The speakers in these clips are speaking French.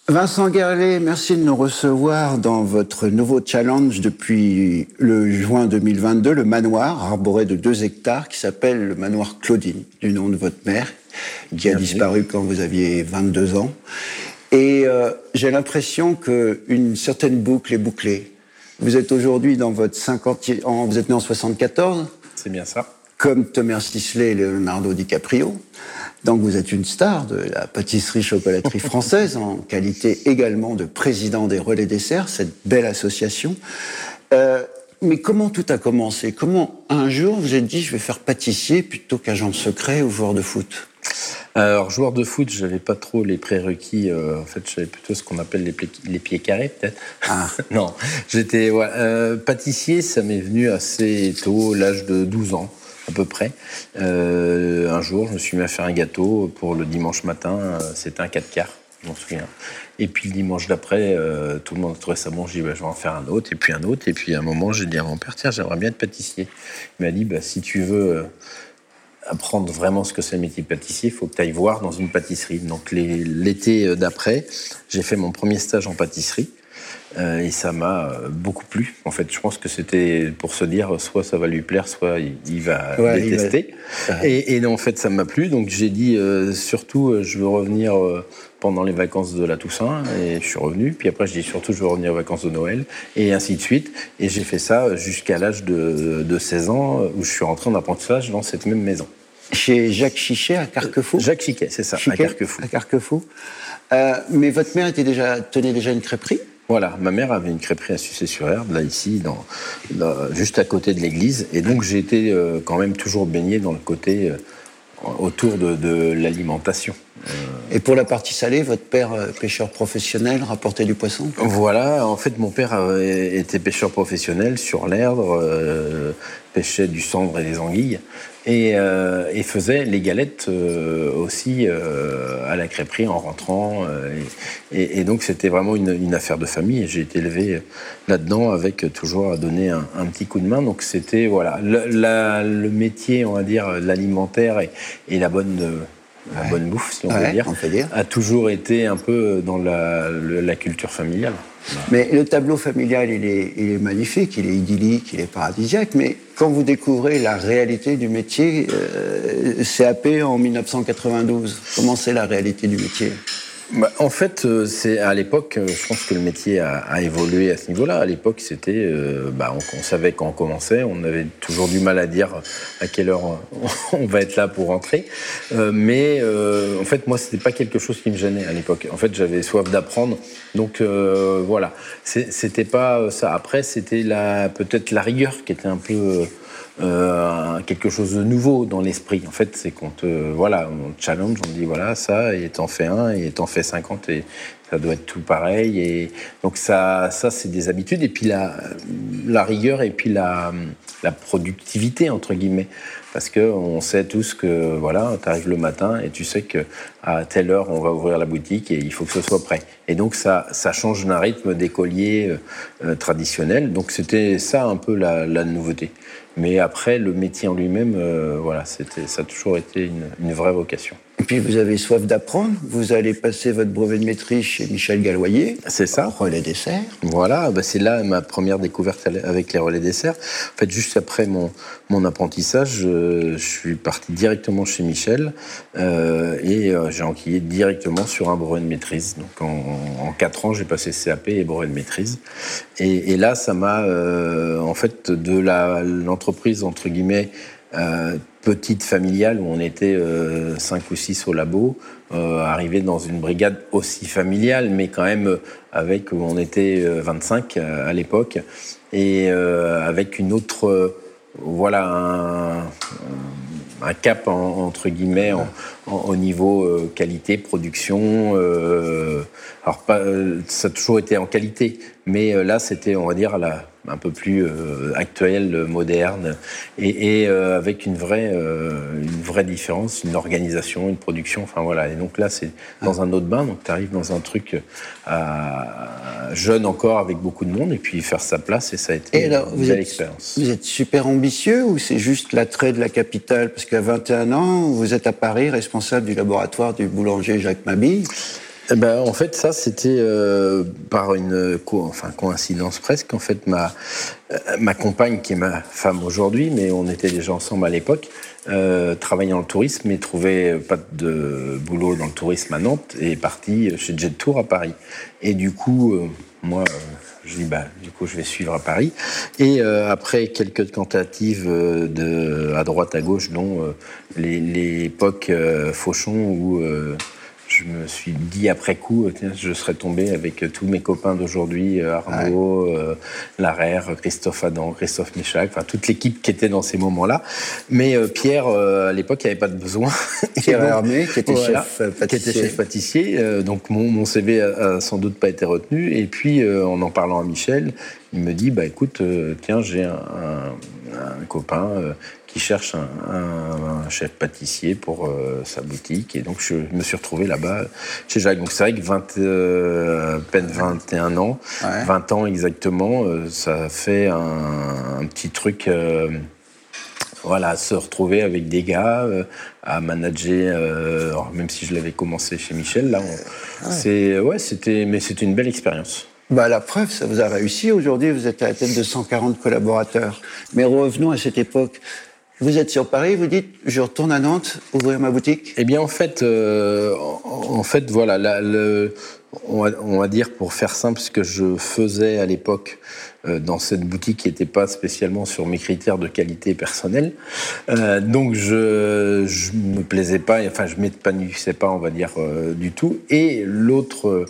Vincent Guerlet, merci de nous recevoir dans votre nouveau challenge depuis le juin 2022, le manoir arboré de 2 hectares qui s'appelle le manoir Claudine, du nom de votre mère, qui a disparu quand vous aviez 22 ans. Et j'ai l'impression qu'une certaine boucle est bouclée. Vous êtes aujourd'hui dans votre 50e... Vous êtes né en 74 ? C'est bien ça. Comme Thomas Sisley et Leonardo DiCaprio. Donc vous êtes une star de la pâtisserie-chocolaterie française, en qualité également de président des Relais Desserts, cette belle association. Mais comment tout a commencé ? Comment un jour vous êtes dit je vais faire pâtissier plutôt qu'agent secret ou joueur de foot ? Alors joueur de foot, j'avais pas trop les prérequis. En fait, j'avais plutôt ce qu'on appelle les pieds carrés, peut-être. Ah. Non, j'étais pâtissier. Ça m'est venu assez tôt, l'âge de 12 ans. À peu près. Un jour, je me suis mis à faire un gâteau pour le dimanche matin. C'était un 4 quarts, je m'en souviens. Et puis le dimanche d'après, tout le monde trouvait ça bon. Je dis, je vais en faire un autre, et puis un autre. Et puis à un moment, j'ai dit à mon père, tiens, j'aimerais bien être pâtissier. Il m'a dit, si tu veux apprendre vraiment ce que c'est le métier de pâtissier, il faut que tu ailles voir dans une pâtisserie. Donc l'été d'après, j'ai fait mon premier stage en pâtisserie. Et ça m'a beaucoup plu. En fait, je pense que c'était pour se dire soit ça va lui plaire, soit il va détester. Et en fait, ça m'a plu. Donc j'ai dit surtout, je veux revenir pendant les vacances de la Toussaint. Et je suis revenu. Puis après, je dis surtout, je veux revenir aux vacances de Noël. Et ainsi de suite. Et j'ai fait ça jusqu'à l'âge de 16 ans, où je suis rentré en apprentissage dans cette même maison. Chez Jacques Chichet, à Carquefou ? Jacques Chichet, c'est ça, Chichet, à Carquefou. À Carquefou. Mais votre mère tenait déjà une crêperie ? Voilà, ma mère avait une crêperie à Sucé-sur-Herbe, là, ici, juste à côté de l'église. Et donc, j'ai été quand même toujours baigné dans le côté autour de l'alimentation. Et pour la partie salée, votre père, pêcheur professionnel, rapportait du poisson ? Voilà, en fait, mon père était pêcheur professionnel sur l'Erdre, pêchait du sandre et des anguilles, et faisait les galettes aussi à la crêperie en rentrant. Et donc, c'était vraiment une affaire de famille, et j'ai été élevé là-dedans avec toujours à donner un petit coup de main. Donc, c'était, voilà, le métier, on va dire, l'alimentaire et la bonne bouffe, si on peut dire, a toujours été un peu dans la culture familiale. Mais le tableau familial, il est magnifique, il est idyllique, il est paradisiaque, mais quand vous découvrez la réalité du métier, CAP en 1992, comment c'est la réalité du métier ? En fait, c'est à l'époque, je pense que le métier a évolué à ce niveau-là. À l'époque, c'était, on savait quand on commençait, on avait toujours du mal à dire à quelle heure on va être là pour rentrer. Mais en fait, moi, c'était pas quelque chose qui me gênait à l'époque. En fait, j'avais soif d'apprendre, donc voilà. C'était pas ça. Après, c'était peut-être la rigueur qui était un peu quelque chose de nouveau dans l'esprit. En fait, c'est qu'on on te challenge, on te dit voilà, ça, et t'en fais un, et t'en fais 50, et ça doit être tout pareil. Et donc ça c'est des habitudes. Et puis la rigueur, et puis la productivité, entre guillemets. Parce qu'on sait tous que, voilà, t'arrives le matin et tu sais qu'à telle heure, on va ouvrir la boutique et il faut que ce soit prêt. Et donc, ça change d'un rythme d'écolier traditionnel. Donc, c'était ça un peu la nouveauté. Mais après, le métier en lui-même, ça a toujours été une vraie vocation. Et puis, vous avez soif d'apprendre. Vous allez passer votre brevet de maîtrise chez Michel Galloyer. C'est ça. Relais Desserts. Voilà, c'est là ma première découverte avec les Relais Desserts. En fait, juste après mon apprentissage, je suis parti directement chez Michel et j'ai enquillé directement sur un brevet de maîtrise. Donc, en 4 ans, j'ai passé CAP et brevet de maîtrise. Et là, ça m'a, en fait, de l'entreprise, entre guillemets, petite familiale où on était 5 ou 6 au labo, arrivé dans une brigade aussi familiale, mais quand même où on était 25 à l'époque, et avec une autre, un cap entre guillemets au niveau qualité, production. Alors ça a toujours été en qualité, mais là c'était, on va dire, un peu plus actuel, moderne, et avec une vraie différence, une organisation, une production. Enfin voilà. Et donc là c'est dans un autre bain. Donc tu arrives dans un truc jeune encore avec beaucoup de monde, et puis faire sa place, et ça a été une belle expérience. Vous êtes super ambitieux, ou c'est juste l'attrait de la capitale? Parce qu'à 21 ans, vous êtes à Paris, responsable du laboratoire du boulanger Jacques Mabille. En fait, ça, c'était par une coïncidence presque. En fait, ma compagne, qui est ma femme aujourd'hui, mais on était déjà ensemble à l'époque, travaillait dans le tourisme, mais trouvait pas de boulot dans le tourisme à Nantes et est partie chez Jet Tour à Paris. Et du coup, moi, je dis, du coup, je vais suivre à Paris. Et après quelques tentatives à droite, à gauche, dont l'époque Fauchon où je me suis dit après coup, je serais tombé avec tous mes copains d'aujourd'hui, Arnaud, Larère, Christophe Adam, Christophe Michac, enfin toute l'équipe qui était dans ces moments-là. Mais Pierre, à l'époque, il n'y avait pas de besoin. Pierre Hermé, qui était chef pâtissier. Donc mon CV a sans doute pas été retenu. Et puis, en parlant à Michel, il me dit, écoute, tiens, j'ai un copain qui cherche un chef pâtissier pour sa boutique. Et donc, je me suis retrouvé là-bas chez Jacques. Donc, c'est vrai que à peine 21 ans, 20 ans exactement, ça fait un petit truc... se retrouver avec des gars, à manager, même si je l'avais commencé chez Michel, là, c'était une belle expérience. La preuve, ça vous a réussi. Aujourd'hui, vous êtes à la tête de 140 collaborateurs. Mais revenons à cette époque. Vous êtes sur Paris, vous dites, je retourne à Nantes, ouvrir ma boutique. Eh bien, en fait, voilà, on va dire, pour faire simple, ce que je faisais à l'époque dans cette boutique qui n'était pas spécialement sur mes critères de qualité personnelle. Donc, je me plaisais pas, je m'épanouissais pas, on va dire, du tout. Et l'autre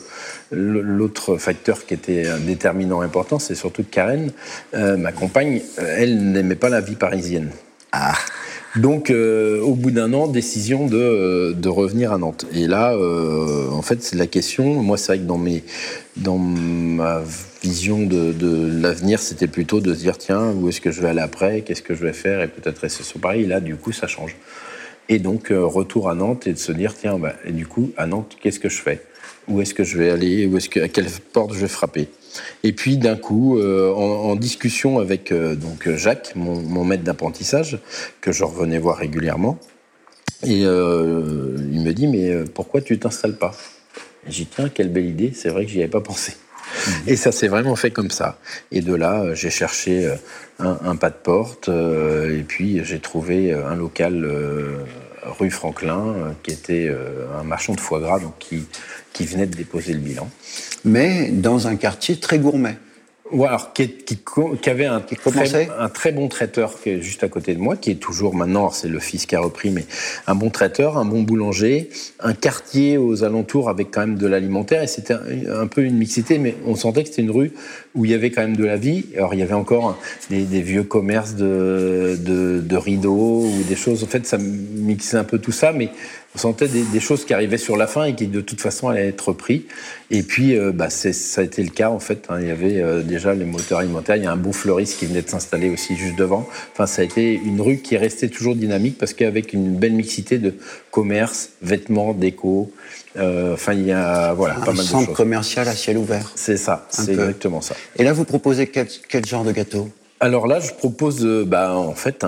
facteur qui était un déterminant important, c'est surtout que Karen, ma compagne, elle n'aimait pas la vie parisienne. Donc, au bout d'un an, décision de revenir à Nantes. Et là, en fait, c'est la question. Moi, c'est vrai que dans ma vision de l'avenir, c'était plutôt de se dire, tiens, où est-ce que je vais aller après? Qu'est-ce que je vais faire? Et peut-être rester sur Paris. Et là, du coup, ça change. Et donc, retour à Nantes et de se dire, tiens, et du coup, à Nantes, qu'est-ce que je fais? Où est-ce que je vais aller? À quelle porte je vais frapper? Et puis d'un coup, en discussion avec Jacques, mon maître d'apprentissage, que je revenais voir régulièrement, et il me dit, mais pourquoi tu t'installes pas? Et j'ai dit, tiens, quelle belle idée, c'est vrai que j'y avais pas pensé. Et ça s'est vraiment fait comme ça. Et de là, j'ai cherché un pas de porte, et puis j'ai trouvé un local rue Franklin, qui était un marchand de foie gras, donc qui venait de déposer le bilan. Mais dans un quartier très gourmet. Ouais, alors qui avait un très bon traiteur qui est juste à côté de moi, qui est toujours maintenant, alors c'est le fils qui a repris, mais un bon traiteur, un bon boulanger, un quartier aux alentours avec quand même de l'alimentaire, et c'était un peu une mixité, mais on sentait que c'était une rue où il y avait quand même de la vie. Alors il y avait encore des vieux commerces de rideaux ou des choses, en fait ça mixait un peu tout ça, mais on sentait des choses qui arrivaient sur la fin et qui de toute façon allaient être repris. Et puis ça a été le cas en fait. Il y avait déjà les moteurs alimentaires, il y a un beau fleuriste qui venait de s'installer aussi juste devant. Enfin, ça a été une rue qui est restée toujours dynamique parce qu'avec une belle mixité de commerce, vêtements, déco. Il y a pas mal de choses. Un centre commercial à ciel ouvert. C'est ça, c'est exactement ça. Et là, vous proposez quel genre de gâteau? Alors là, je propose, en fait,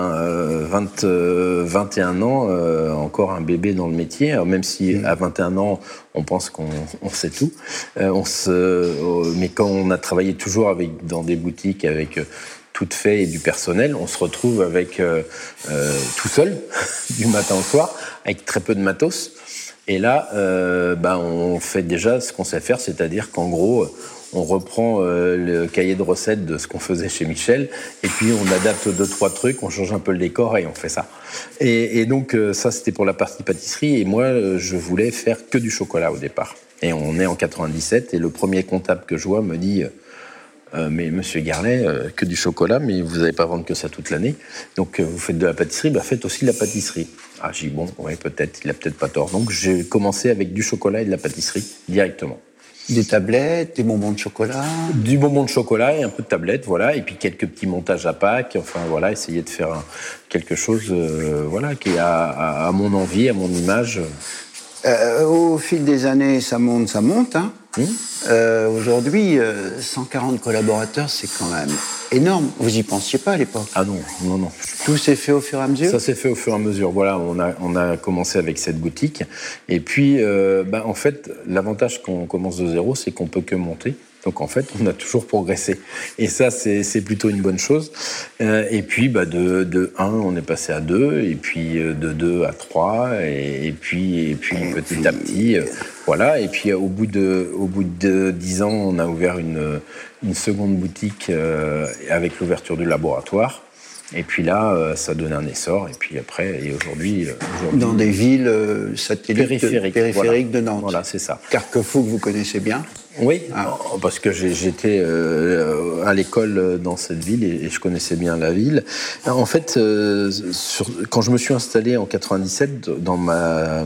21 ans, encore un bébé dans le métier. Alors même si à 21 ans, on pense qu'on sait tout, mais quand on a travaillé toujours dans des boutiques avec tout fait et du personnel, on se retrouve avec tout seul du matin au soir, avec très peu de matos. Et là, on fait déjà ce qu'on sait faire, c'est-à-dire qu'en gros, on reprend le cahier de recettes de ce qu'on faisait chez Michel, et puis on adapte 2-3 trucs, on change un peu le décor et on fait ça. Et donc ça, c'était pour la partie pâtisserie, et moi, je voulais faire que du chocolat au départ. Et on est en 97, et le premier comptable que je vois me dit mais monsieur Garlet, que du chocolat, mais vous n'allez pas vendre que ça toute l'année, donc vous faites de la pâtisserie, faites aussi de la pâtisserie. Ah, j'ai dit, bon, ouais, peut-être, il a peut-être pas tort. Donc j'ai commencé avec du chocolat et de la pâtisserie directement. Des tablettes, des bonbons de chocolat. Du bonbon de chocolat et un peu de tablettes, voilà, et puis quelques petits montages à Pâques, essayer de faire quelque chose, qui est à mon envie, à mon image. Au fil des années, ça monte, hein. Aujourd'hui, 140 collaborateurs, c'est quand même énorme. Vous n'y pensiez pas à l'époque? Ah non. Tout s'est fait au fur et à mesure? Ça s'est fait au fur et à mesure. Voilà, on a commencé avec cette boutique. Et puis, en fait, l'avantage quand on commence de zéro, c'est qu'on peut que monter. Donc, en fait, on a toujours progressé. Et ça, c'est plutôt une bonne chose. Et puis, de 1, on est passé à 2, et puis de 2 à 3, et puis petit à petit, voilà. Et puis, au bout de 10 ans, on a ouvert une seconde boutique avec l'ouverture du laboratoire. Et puis là, ça donne un essor. Et puis après, aujourd'hui... Dans des villes satellites périphériques de Nantes. Voilà, c'est ça. Carquefou, que vous connaissez bien? Oui, parce que j'étais à l'école dans cette ville et je connaissais bien la ville. En fait, quand je me suis installé en 97, dans ma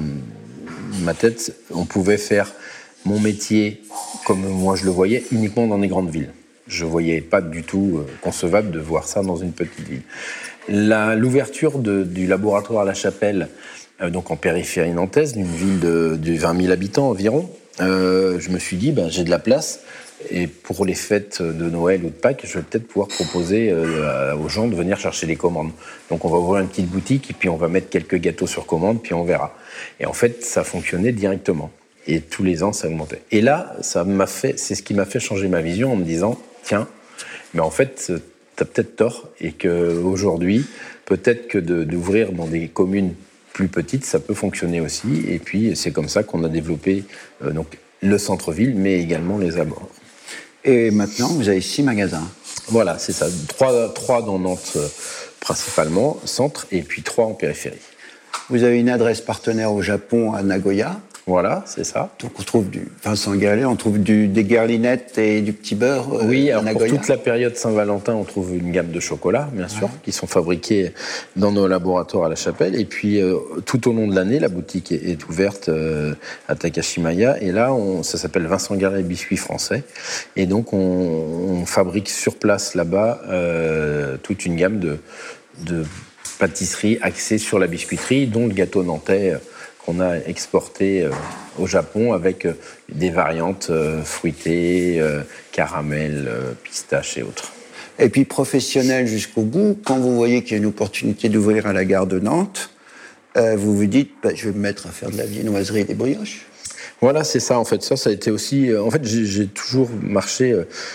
tête, on pouvait faire mon métier comme moi je le voyais, uniquement dans des grandes villes. Je ne voyais pas du tout concevable de voir ça dans une petite ville. L'ouverture du laboratoire à La Chapelle, donc en périphérie nantaise, d'une ville de 20 000 habitants environ, je me suis dit, j'ai de la place, et pour les fêtes de Noël ou de Pâques, je vais peut-être pouvoir proposer aux gens de venir chercher les commandes. Donc on va ouvrir une petite boutique, et puis on va mettre quelques gâteaux sur commande, puis on verra. Et en fait, ça fonctionnait directement. Et tous les ans, ça augmentait. Et là, c'est ce qui m'a fait changer ma vision en me disant, tiens, mais en fait, t'as peut-être tort, et qu'aujourd'hui, peut-être que d'ouvrir dans des communes plus petites, ça peut fonctionner aussi. Et puis, c'est comme ça qu'on a développé donc, le centre-ville, mais également les abords. Et maintenant, vous avez 6 magasins. Voilà, c'est ça. 3 dans Nantes, principalement, centre, et puis 3 en périphérie. Vous avez une adresse partenaire au Japon, à Nagoya. Voilà, c'est ça. Donc on trouve Vincent Guerlet, on trouve des guerlinettes et du petit beurre oui, alors à Nagoya. Pour toute la période Saint-Valentin, on trouve une gamme de chocolats, bien sûr, qui sont fabriqués dans nos laboratoires à La Chapelle. Et puis, tout au long de l'année, la boutique est ouverte à Takashimaya. Et là, ça s'appelle Vincent Guerlet Biscuits Français. Et donc, on fabrique sur place, là-bas, toute une gamme de pâtisseries axées sur la biscuiterie, dont le gâteau nantais qu'on a exporté au Japon avec des variantes fruitées, caramel, pistache et autres. Et puis professionnel jusqu'au bout, quand vous voyez qu'il y a une opportunité d'ouvrir à la gare de Nantes, vous vous dites, je vais me mettre à faire de la viennoiserie et des brioches. Voilà, c'est ça, en fait. Ça a été aussi... En fait, j'ai toujours marché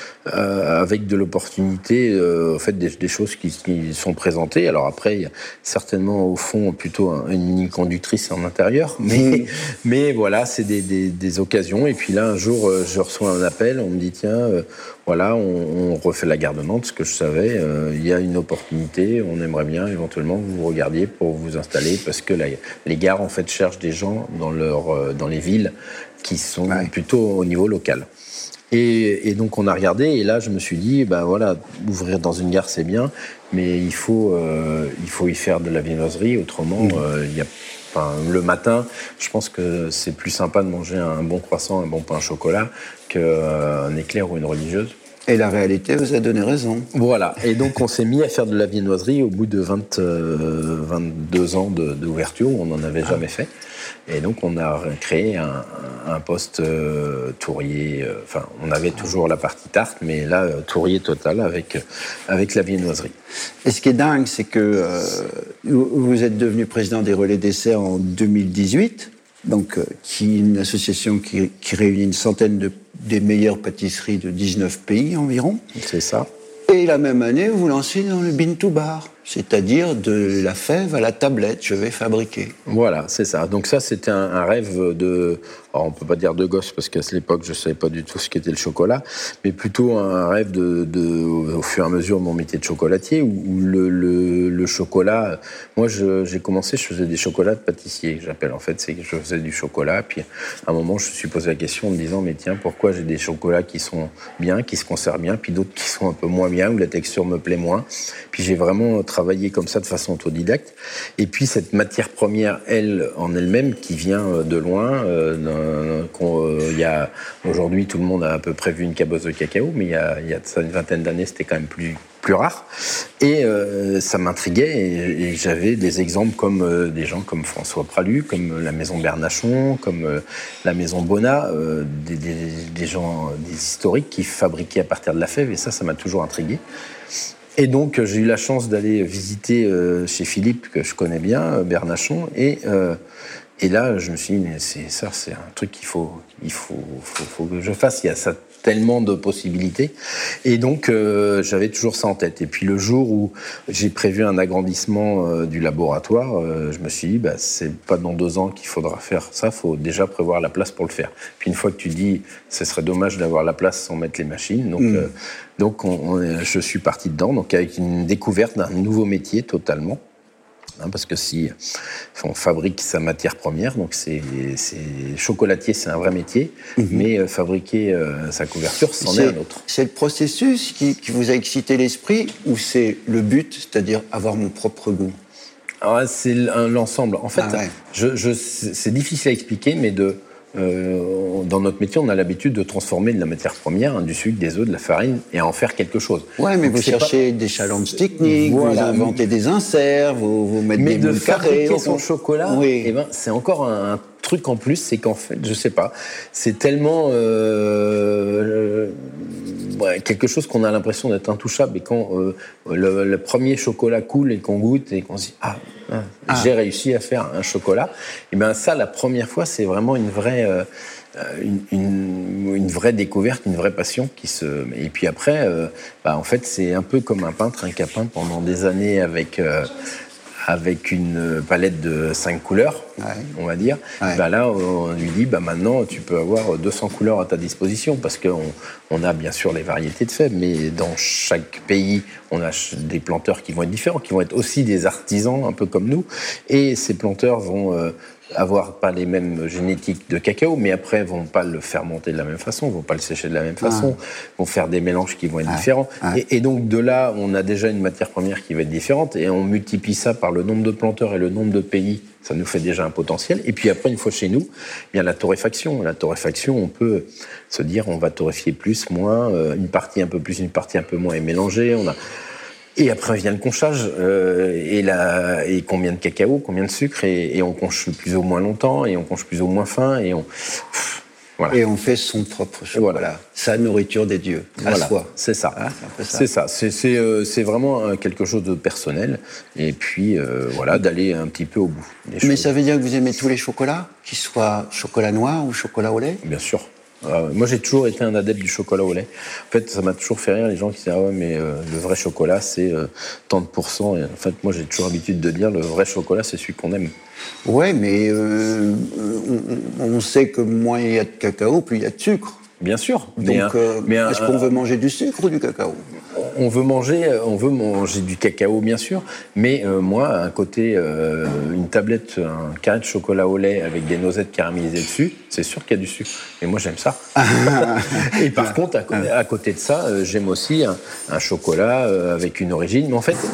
avec de l'opportunité, en fait, des choses qui sont présentées. Alors après, il y a certainement, au fond, plutôt une ligne conductrice en intérieur. Mais voilà, c'est des occasions. Et puis là, un jour, je reçois un appel. On me dit, tiens, voilà, on refait la gare de Nantes, ce que je savais. Il y a une opportunité. On aimerait bien, éventuellement, que vous regardiez pour vous installer. Parce que les gares, en fait, cherchent des gens dans les villes qui sont plutôt au niveau local. Et donc on a regardé, et là je me suis dit, voilà, ouvrir dans une gare c'est bien, mais il faut y faire de la viennoiserie, autrement le matin, je pense que c'est plus sympa de manger un bon croissant, un bon pain au chocolat qu'un éclair ou une religieuse. Et la réalité vous a donné raison. Voilà, et donc on s'est mis à faire de la viennoiserie au bout de 22 ans d'ouverture, où on n'en avait jamais fait. Et donc on a créé un poste tourrier, on avait toujours la partie tarte, mais là, tourrier total avec la viennoiserie. Et ce qui est dingue, c'est que vous êtes devenu président des Relais Desserts en 2018, donc, qui est une association qui réunit une centaine des meilleures pâtisseries de 19 pays environ. C'est ça. Et la même année, vous lancez dans le Bean to Bar, c'est-à-dire de la fève à la tablette, je vais fabriquer. Voilà, c'est ça. Donc ça, c'était un rêve alors on peut pas dire de gosse, parce qu'à l'époque, je savais pas du tout ce qu'était le chocolat, mais plutôt un rêve au fur et à mesure de mon métier de chocolatier, où le chocolat... Moi, j'ai commencé, je faisais des chocolats de pâtissier, j'appelle en fait, c'est que je faisais du chocolat, puis à un moment, je me suis posé la question en me disant, mais tiens, pourquoi j'ai des chocolats qui sont bien, qui se conservent bien, puis d'autres qui sont un peu moins bien, où la texture me plaît moins. Puis j'ai vraiment travaillé travaillé comme ça de façon autodidacte. Et puis cette matière première, elle, en elle-même, qui vient de loin. Aujourd'hui, tout le monde a à peu près vu une cabosse de cacao, mais il y a de ça une vingtaine d'années, c'était quand même plus rare. Et ça m'intriguait, et j'avais des exemples comme des gens comme François Pralu, comme la maison Bernachon, comme la maison Bonnat, des gens, des historiques qui fabriquaient à partir de la fève, et ça m'a toujours intrigué. Et donc j'ai eu la chance d'aller visiter chez Philippe, que je connais bien, Bernachon, et là je me suis dit, mais c'est un truc qu'il faut que je fasse. Il y a ça tellement de possibilités. Et donc, j'avais toujours ça en tête. Et puis, le jour où j'ai prévu un agrandissement du laboratoire, je me suis dit, c'est pas dans 2 ans qu'il faudra faire ça, il faut déjà prévoir la place pour le faire. Puis, une fois que tu dis, ce serait dommage d'avoir la place sans mettre les machines, donc je suis parti dedans, donc avec une découverte d'un nouveau métier totalement. Parce que si on fabrique sa matière première, donc chocolatier, c'est un vrai métier, mais fabriquer sa couverture, c'en est un autre. C'est le processus qui vous a excité l'esprit, ou c'est le but, c'est-à-dire avoir mon propre goût? Alors, c'est l'ensemble. En fait, c'est difficile à expliquer, mais dans notre métier, on a l'habitude de transformer de la matière première, du sucre, des œufs, de la farine, et à en faire quelque chose. Ouais, mais donc, vous cherchez des challenges techniques, vous inventez des inserts, vous mettez des moules carrés. Mais de fabriquer son chocolat, c'est encore un truc en plus, c'est qu'en fait, je sais pas, c'est tellement quelque chose qu'on a l'impression d'être intouchable. Et quand le premier chocolat coule et qu'on goûte et qu'on se dit j'ai réussi à faire un chocolat, et ça, la première fois, c'est vraiment une vraie découverte, une vraie passion et puis après, en fait, c'est un peu comme un peintre qui a peint pendant des années avec une palette de 5 couleurs, on va dire. Là, on lui dit, maintenant, tu peux avoir 200 couleurs à ta disposition, parce qu'on a bien sûr les variétés de fèves, mais dans chaque pays, on a des planteurs qui vont être différents, qui vont être aussi des artisans, un peu comme nous, et ces planteurs vont avoir pas les mêmes génétiques de cacao, mais après vont pas le fermenter de la même façon, vont pas le sécher de la même façon, vont faire des mélanges qui vont être différents. Et donc de là, on a déjà une matière première qui va être différente, et on multiplie ça par le nombre de planteurs et le nombre de pays, ça nous fait déjà un potentiel. Et puis après, une fois chez nous, il y a la torréfaction. La torréfaction, on peut se dire, on va torréfier plus, moins, une partie un peu plus, une partie un peu moins est mélangée. Et après vient le conchage, et combien de cacao, combien de sucre, et on conche plus ou moins longtemps, et on conche plus ou moins fin, et voilà. Et on fait son propre chocolat, sa nourriture des dieux, à soi. C'est ça. C'est ça. C'est vraiment quelque chose de personnel, et puis d'aller un petit peu au bout. Mais ça veut dire que vous aimez tous les chocolats, qu'ils soient chocolat noir ou chocolat au lait? Bien sûr. Moi, j'ai toujours été un adepte du chocolat au lait. En fait, ça m'a toujours fait rire, les gens qui disent mais le vrai chocolat, c'est tant de pourcents. Et en fait, moi, j'ai toujours l'habitude de dire, le vrai chocolat, c'est celui qu'on aime. Ouais, mais on sait que moins il y a de cacao, plus il y a de sucre. Bien sûr. Donc, est-ce qu'on veut manger du sucre ou du cacao? On veut manger du cacao, bien sûr, mais moi, à côté, une tablette, un carré de chocolat au lait avec des noisettes caramélisées dessus, c'est sûr qu'il y a du sucre. Et moi, j'aime ça. Et par contre, à côté de ça, j'aime aussi un chocolat avec une origine. Mais en fait,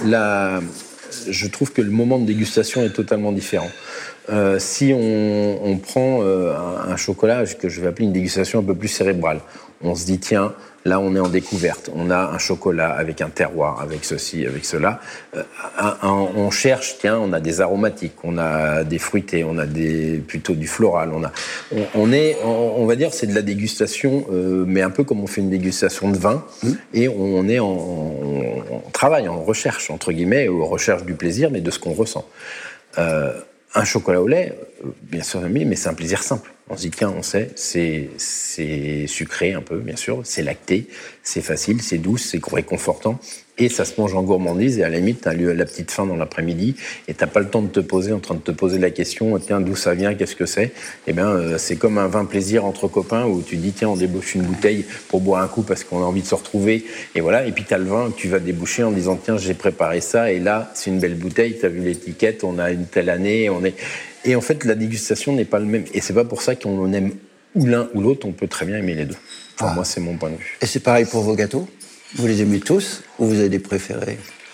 je trouve que le moment de dégustation est totalement différent. Si on prend un chocolat que je vais appeler une dégustation un peu plus cérébrale, on se dit, tiens, là, on est en découverte. On a un chocolat avec un terroir, avec ceci, avec cela. On cherche, tiens, on a des aromatiques, on a des fruités, on a plutôt du floral. On va dire, c'est de la dégustation, mais un peu comme on fait une dégustation de vin. Et on est en travail, en recherche, entre guillemets, ou recherche du plaisir, mais de ce qu'on ressent. Un chocolat au lait, bien sûr, mais c'est un plaisir simple. On se dit, tiens, on sait, c'est sucré un peu, bien sûr, c'est lacté, c'est facile, c'est doux, c'est réconfortant, et ça se mange en gourmandise, et à la limite, t'as la petite faim dans l'après-midi, et t'as pas le temps de te poser, en train de te poser la question, tiens, d'où ça vient, qu'est-ce que c'est? Eh bien, c'est comme un vin plaisir entre copains, où tu dis, tiens, on débouche une bouteille pour boire un coup, parce qu'on a envie de se retrouver, et voilà, et puis t'as le vin que tu vas déboucher en disant, tiens, j'ai préparé ça, et là, c'est une belle bouteille, t'as vu l'étiquette, on a une telle année, Et en fait, la dégustation n'est pas le même. Et c'est pas pour ça qu'on aime ou l'un ou l'autre, on peut très bien aimer les deux. Pour moi, c'est mon point de vue. Et c'est pareil pour vos gâteaux? Vous les aimez tous ou vous avez des préférés?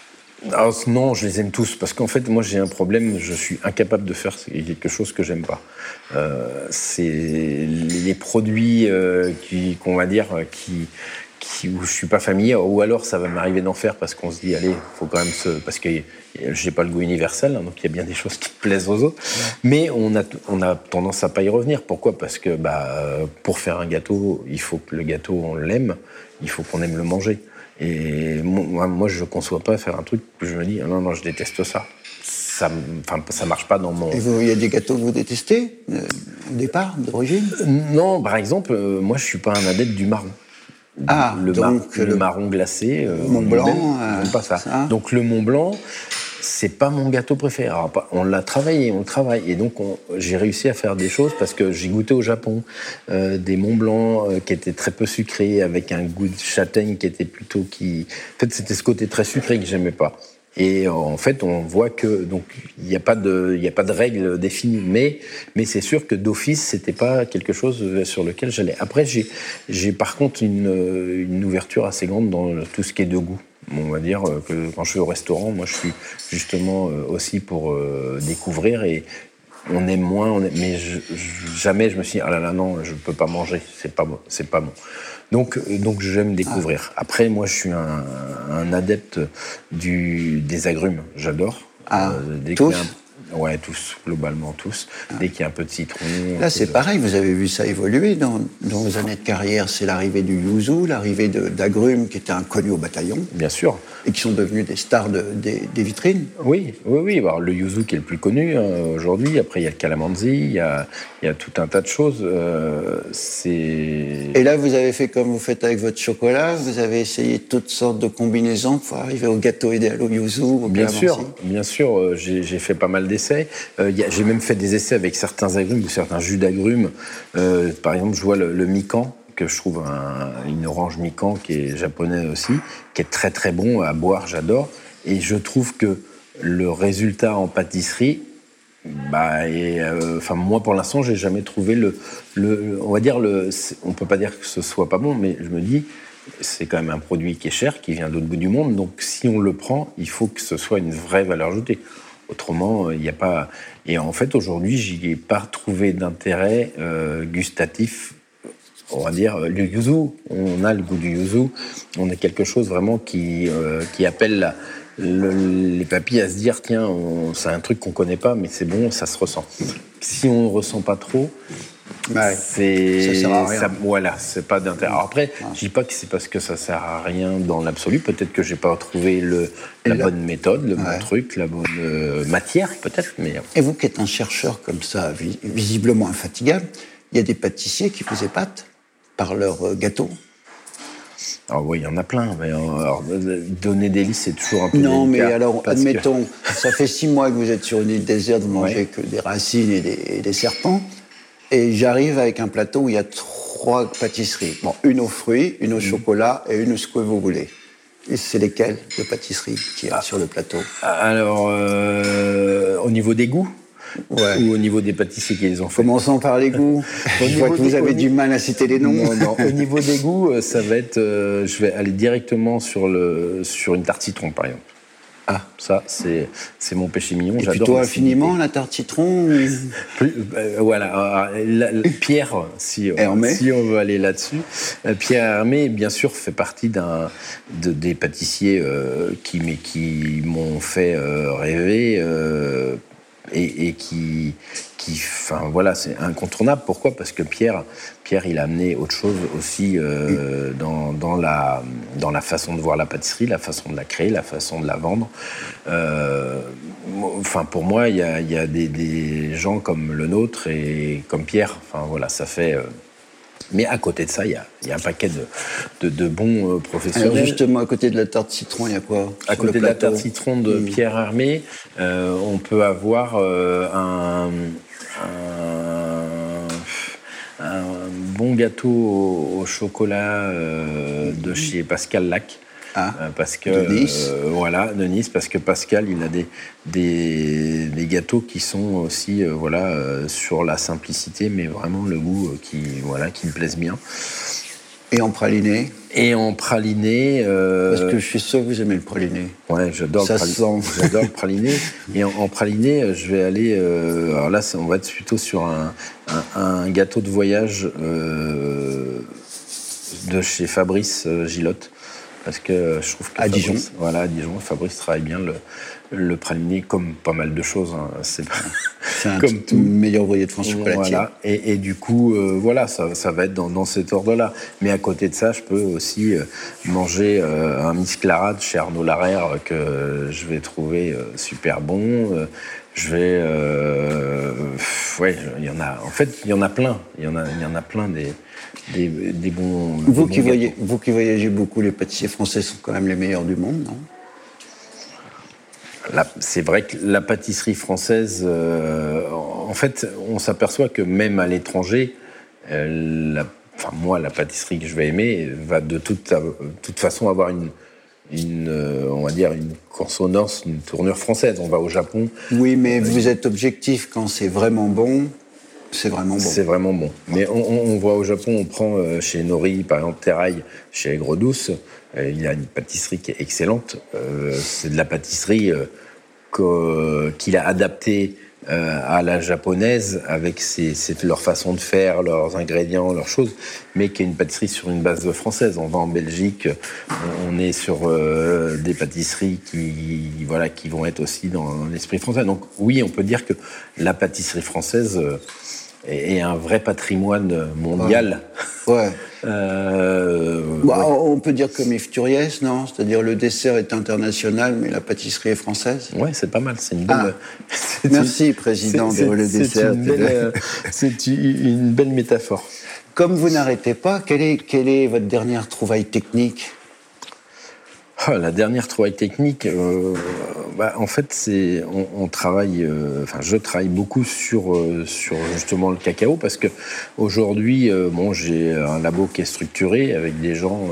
Alors, non, je les aime tous, parce qu'en fait, moi, j'ai un problème, je suis incapable de faire quelque chose que j'aime pas. C'est les produits qu'on va dire, où je suis pas familier, ou alors ça va m'arriver d'en faire parce qu'on se dit, allez, faut quand même parce que j'ai pas le goût universel, hein, donc il y a bien des choses qui plaisent aux autres. Mais on a tendance à pas y revenir. Pourquoi ? Parce que pour faire un gâteau, il faut que le gâteau, on l'aime, il faut qu'on aime le manger. Et moi, je ne conçois pas faire un truc que je me dis non, je déteste ça. Ça marche pas dans mon. Et il y a des gâteaux que vous détestez au départ, d'origine ? Non, par exemple, moi, je suis pas un adepte du marron. Le marron glacé. Mont Blanc. Même pas ça. Donc le Mont Blanc, c'est pas mon gâteau préféré. Alors, on l'a travaillé, on le travaille. Et donc, j'ai réussi à faire des choses parce que j'ai goûté au Japon des Mont Blanc qui étaient très peu sucrés, avec un goût de châtaigne qui était plutôt En fait, c'était ce côté très sucré que j'aimais pas. Et en fait, on voit que donc il n'y a pas de règles définies, mais c'est sûr que d'office, c'était pas quelque chose sur lequel j'allais. Après, j'ai par contre une ouverture assez grande dans tout ce qui est de goût. On va dire que quand je vais au restaurant, moi, je suis justement aussi pour découvrir et on aime moins, mais jamais je me suis dit, ah là là, non, je peux pas manger, c'est pas bon. Donc j'aime découvrir. Après, moi, je suis un adepte des agrumes. J'adore. Tous ? Ouais, tous, globalement tous. Dès qu'il y a un peu de citron. Là, c'est pareil, vous avez vu ça évoluer dans vos années de carrière. C'est l'arrivée du yuzu, l'arrivée d'agrumes qui étaient inconnus au bataillon. Bien sûr. Et qui sont devenus des stars des vitrines. Oui. Alors, le yuzu qui est le plus connu aujourd'hui. Après, il y a le calamansi, il y a tout un tas de choses. Et là, vous avez fait comme vous faites avec votre chocolat. Vous avez essayé toutes sortes de combinaisons pour arriver au gâteau idéal au yuzu, au calamansi. Bien sûr. J'ai fait pas mal d'essais. J'ai même fait des essais avec certains agrumes ou certains jus d'agrumes. Par exemple, je vois le mikan, que je trouve une orange mikan qui est japonais aussi, qui est très très bon à boire, j'adore. Et je trouve que le résultat en pâtisserie, moi pour l'instant, j'ai jamais trouvé on va dire on peut pas dire que ce soit pas bon, mais je me dis, c'est quand même un produit qui est cher, qui vient de l'autre bout du monde, donc si on le prend, il faut que ce soit une vraie valeur ajoutée. Autrement, il n'y a pas. Et en fait, aujourd'hui, j'y ai pas trouvé d'intérêt gustatif. On va dire le yuzu. On a le goût du yuzu. On a quelque chose vraiment qui appelle les papilles à se dire tiens, c'est un truc qu'on connaît pas, mais c'est bon, ça se ressent. Si on ne ressent pas trop. Ça sert à rien. C'est pas d'intérêt. Alors après, je dis pas que c'est parce que ça sert à rien dans l'absolu. Peut-être que j'ai pas trouvé la bonne méthode, le bon truc, la bonne matière, peut-être. Mais et vous qui êtes un chercheur comme ça, visiblement infatigable, il y a des pâtissiers qui vous épatent par leur gâteau. Alors oui, il y en a plein. Mais donner des listes, c'est toujours un peu délicat. Non, mais alors, admettons, ça fait 6 mois que vous êtes sur une île déserte, vous mangez que des racines et des serpents. Et j'arrive avec un plateau où il y a 3 pâtisseries. Bon, une aux fruits, une au chocolat et une ce que vous voulez. Et c'est lesquelles de pâtisseries qu'il y a sur le plateau ? Alors, au niveau des goûts ou au niveau des pâtissiers qui les ont fait ? Commençons par les goûts. Je vois que vous avez du mal à citer les noms. Non. Au niveau des goûts, ça va être... je vais aller directement sur une tarte citron, par exemple. Ah, ça, c'est mon péché mignon. Et plutôt infiniment, la tarte citron Voilà. Pierre, si on veut aller là-dessus, Pierre Hermé, bien sûr, fait partie des pâtissiers qui m'ont fait rêver et qui enfin voilà, c'est incontournable. Pourquoi ? Parce que Pierre, il a amené autre chose aussi dans la façon de voir la pâtisserie, la façon de la créer, la façon de la vendre. Enfin, pour moi, il y a des gens comme le nôtre et comme Pierre. Enfin voilà, ça fait. Mais à côté de ça, il y a un paquet de bons professionnels. Alors justement, à côté de la tarte citron, il y a quoi ? À côté de la tarte citron de Pierre Hermé, on peut avoir un bon gâteau au chocolat de chez Pascal Lac. Parce que de Nice. De Nice, parce que Pascal, il a des gâteaux qui sont aussi sur la simplicité, mais vraiment le goût qui me plaise bien. Et en praliné ? Et en praliné... Parce que je suis sûr que vous aimez le praliné. Ouais, j'adore le praliné. Et en praliné, je vais aller... alors là, on va être plutôt sur un gâteau de voyage de chez Fabrice Gilotte. Parce que je trouve que à Dijon. Voilà, à Dijon, Fabrice travaille bien le praliné, comme pas mal de choses. Hein. C'est un comme tout meilleur ouvrier de France chocolatier. Voilà. Et du coup, voilà, ça va être dans cet ordre-là. Mais à côté de ça, je peux aussi manger un Miss Clara de chez Arnaud Larère que je vais trouver super bon. Je vais, ouais, il y en a. En fait, il y en a plein. Il y en a plein des bons. Vous qui voyagez beaucoup, les pâtissiers français sont quand même les meilleurs du monde, non? C'est vrai que la pâtisserie française, en fait, on s'aperçoit que même à l'étranger, la pâtisserie que je vais aimer va de toute façon avoir on va dire une consonance, une tournure française. On va au Japon. Oui, mais vous êtes objectif quand c'est vraiment bon. C'est vraiment bon. C'est vraiment bon. Mais on voit au Japon, on prend chez Nori, par exemple, Teraï, chez Aigre Douce, il y a une pâtisserie qui est excellente. C'est de la pâtisserie qu'il a adaptée à la japonaise, avec leur façon de faire, leurs ingrédients, leurs choses, mais qui est une pâtisserie sur une base française. On va en Belgique, on est sur des pâtisseries qui vont être aussi dans l'esprit français. Donc oui, on peut dire que la pâtisserie française est un vrai patrimoine mondial. Ouais. On peut dire comme Yves Turiès, non? C'est-à-dire le dessert est international, mais la pâtisserie est française. Ouais, c'est pas mal. C'est une belle. Merci, président de Le Dessert. C'est une belle métaphore. Comme vous n'arrêtez pas, quelle est votre dernière trouvaille technique? La dernière trouvaille technique, en fait, on travaille. Je travaille beaucoup sur justement le cacao, parce que aujourd'hui, j'ai un labo qui est structuré avec des gens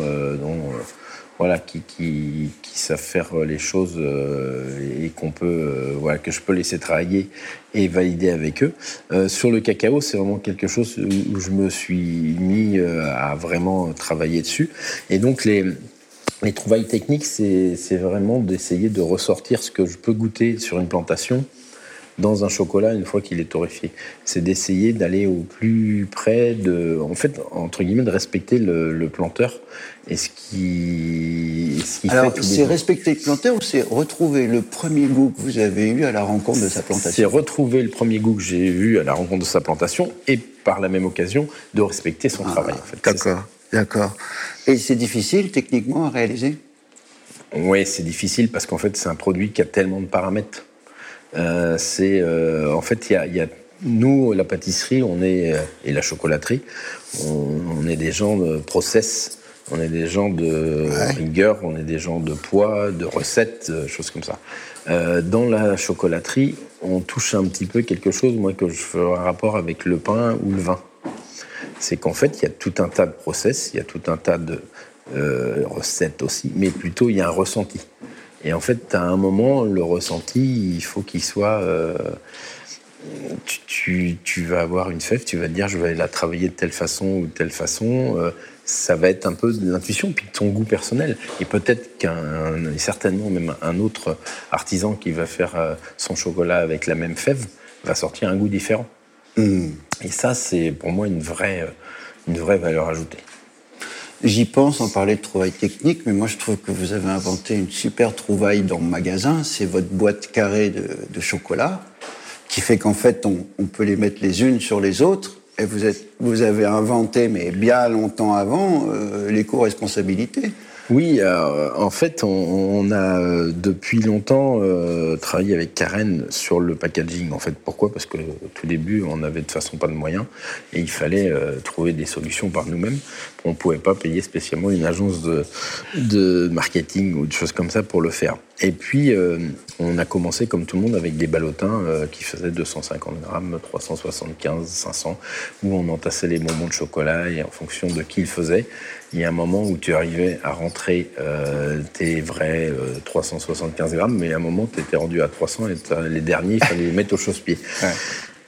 qui savent faire les choses et que je peux laisser travailler et valider avec eux. Sur le cacao, c'est vraiment quelque chose où je me suis mis à vraiment travailler dessus. Et donc les trouvailles techniques, c'est vraiment d'essayer de ressortir ce que je peux goûter sur une plantation dans un chocolat une fois qu'il est torréfié. C'est d'essayer d'aller au plus près entre guillemets, de respecter le planteur et ce qui Alors, c'est respecter le planteur ou c'est retrouver le premier goût que vous avez eu à la rencontre de sa plantation? C'est retrouver le premier goût que j'ai eu à la rencontre de sa plantation et par la même occasion de respecter son travail. En fait. D'accord. Et c'est difficile techniquement à réaliser? Oui, c'est difficile parce qu'en fait, c'est un produit qui a tellement de paramètres. En fait, il y a nous, la pâtisserie, et la chocolaterie, on est des gens de process, on est des gens de rigueur, on est des gens de poids, de recettes, choses comme ça. Dans la chocolaterie, on touche un petit peu quelque chose, moi, que je fais un rapport avec le pain ou le vin. C'est qu'en fait, il y a tout un tas de process, il y a tout un tas de recettes aussi, mais plutôt il y a un ressenti. Et en fait, à un moment, le ressenti, il faut qu'il soit... tu vas avoir une fève, tu vas te dire, je vais la travailler de telle façon ou de telle façon. Ça va être un peu de l'intuition, puis de ton goût personnel. Et peut-être certainement même un autre artisan qui va faire son chocolat avec la même fève va sortir un goût différent. Et ça, c'est pour moi une vraie valeur ajoutée. J'y pense, on parlait de trouvailles techniques, mais moi je trouve que vous avez inventé une super trouvaille dans le magasin. C'est votre boîte carrée de chocolat, qui fait qu'en fait on peut les mettre les unes sur les autres. Et vous avez inventé, mais bien longtemps avant, l'éco-responsabilité. Oui, en fait, on a depuis longtemps travaillé avec Karen sur le packaging. En fait, pourquoi ? Parce que au tout début, on n'avait de toute façon pas de moyens et il fallait trouver des solutions par nous-mêmes. On ne pouvait pas payer spécialement une agence de marketing ou de choses comme ça pour le faire. Et puis, on a commencé comme tout le monde avec des ballotins qui faisaient 250 grammes, 375, 500, où on entassait les bonbons de chocolat et en fonction de qui le faisait. Il y a un moment où tu arrivais à rentrer tes vrais 375 grammes, mais à un moment, tu étais rendu à 300 et les derniers, il fallait les mettre au chausse-pied. Ouais.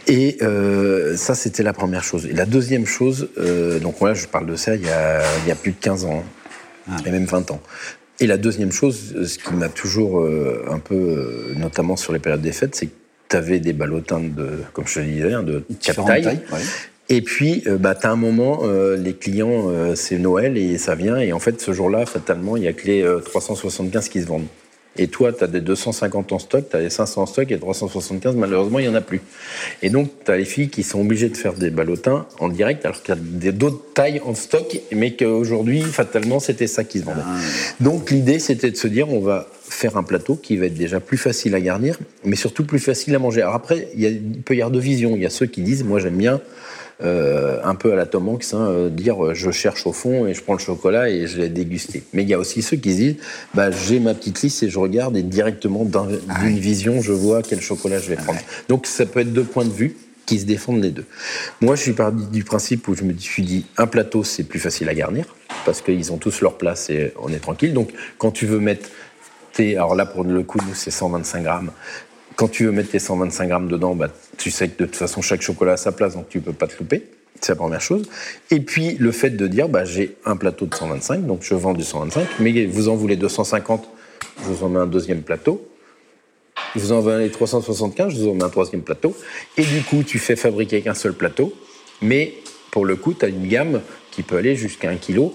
Et ça, c'était la première chose. Et la deuxième chose, donc moi, je parle de ça il y a plus de 15 ans, et même 20 ans. Et la deuxième chose, ce qui m'a toujours un peu, notamment sur les périodes des fêtes, c'est que tu avais des ballotins comme je te disais, de quatre tailles. Ouais. Et puis, tu as un moment, les clients, c'est Noël et ça vient. Et en fait, ce jour-là, fatalement, il n'y a que les 375 qui se vendent. Et toi, tu as des 250 en stock, tu as des 500 en stock et 375, malheureusement, il n'y en a plus. Et donc, tu as les filles qui sont obligées de faire des ballotins en direct, alors qu'il y a d'autres tailles en stock, mais qu'aujourd'hui, fatalement, c'était ça qui se vendait. Donc, l'idée, c'était de se dire, on va faire un plateau qui va être déjà plus facile à garnir, mais surtout plus facile à manger. Alors après, il peut y avoir deux visions. Il y a ceux qui disent, moi, j'aime bien un peu à la Tom Hanks, dire je cherche au fond et je prends le chocolat et je l'ai dégusté. Mais il y a aussi ceux qui disent j'ai ma petite liste et je regarde et directement d'une vision je vois quel chocolat je vais prendre. Donc ça peut être deux points de vue qui se défendent les deux. Moi je suis parti du principe où je me suis dit un plateau c'est plus facile à garnir parce qu'ils ont tous leur place et on est tranquille. Donc quand tu veux mettre alors là pour le coup nous c'est 125 grammes. Quand tu veux mettre tes 125 grammes dedans, tu sais que de toute façon, chaque chocolat a sa place, donc tu ne peux pas te louper. C'est la première chose. Et puis, le fait de dire, j'ai un plateau de 125, donc je vends du 125, mais vous en voulez 250, je vous en mets un deuxième plateau. Vous en voulez 375, je vous en mets un troisième plateau. Et du coup, tu fais fabriquer qu'un seul plateau, mais pour le coup, tu as une gamme qui peut aller jusqu'à 1 kilo.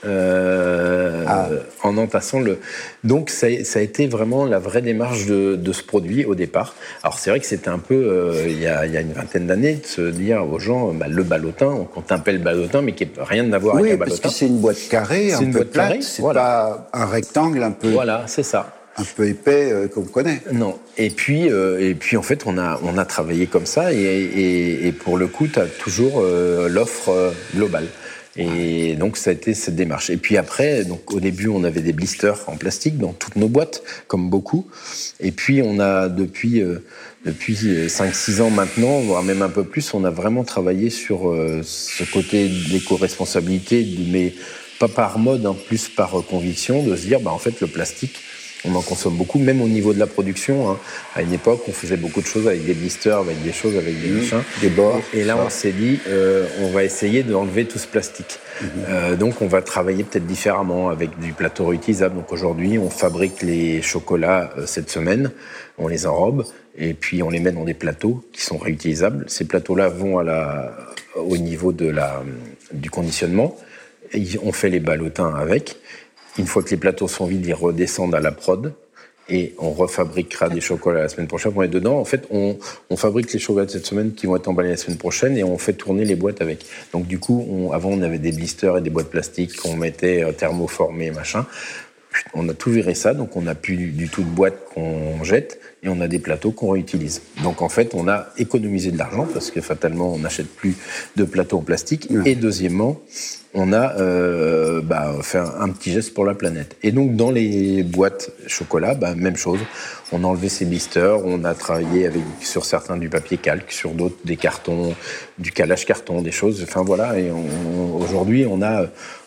En entassant le. Donc ça a été vraiment la vraie démarche de ce produit au départ. Alors c'est vrai que c'était un peu il y a une vingtaine d'années de se dire aux gens le ballotin, qu'on t'appelle ballotin, mais qui n'a rien à voir avec un ballotin. Oui, parce que c'est une boîte carrée, un peu plate, c'est pas un rectangle un peu. Voilà, c'est ça. Un peu épais qu'on connaît. Non. Et puis en fait, on a travaillé comme ça et pour le coup, tu as toujours l'offre globale. Et donc, ça a été cette démarche. Et puis après, donc, au début, on avait des blisters en plastique dans toutes nos boîtes, comme beaucoup. Et puis, on a, depuis 5-6 ans maintenant, voire même un peu plus, on a vraiment travaillé sur ce côté d'éco-responsabilité, mais pas par mode, plus par conviction, de se dire, en fait, le plastique, on en consomme beaucoup, même au niveau de la production. À une époque, on faisait beaucoup de choses avec des blisters, avec des choses, avec des machins. Des bords. Et là, on s'est dit, on va essayer d'enlever tout ce plastique. Donc, on va travailler peut-être différemment avec du plateau réutilisable. Donc, aujourd'hui, on fabrique les chocolats cette semaine, on les enrobe, et puis on les met dans des plateaux qui sont réutilisables. Ces plateaux-là vont au niveau du conditionnement. Et on fait les ballotins avec. Une fois que les plateaux sont vides, ils redescendent à la prod et on refabriquera des chocolats la semaine prochaine. On est dedans. En fait, on fabrique les chocolats de cette semaine qui vont être emballés la semaine prochaine et on fait tourner les boîtes avec. Donc du coup, avant, on avait des blisters et des boîtes plastiques qu'on mettait thermoformées, machin. On a tout viré ça, donc on n'a plus du tout de boîtes qu'on jette et on a des plateaux qu'on réutilise. Donc en fait, on a économisé de l'argent parce que fatalement, on n'achète plus de plateaux en plastique. Et deuxièmement, on a fait un petit geste pour la planète. Et donc dans les boîtes chocolat, même chose. On a enlevé ces blisters, on a travaillé sur certains du papier calque, sur d'autres des cartons, du calage carton, des choses. Enfin voilà. Et aujourd'hui, on a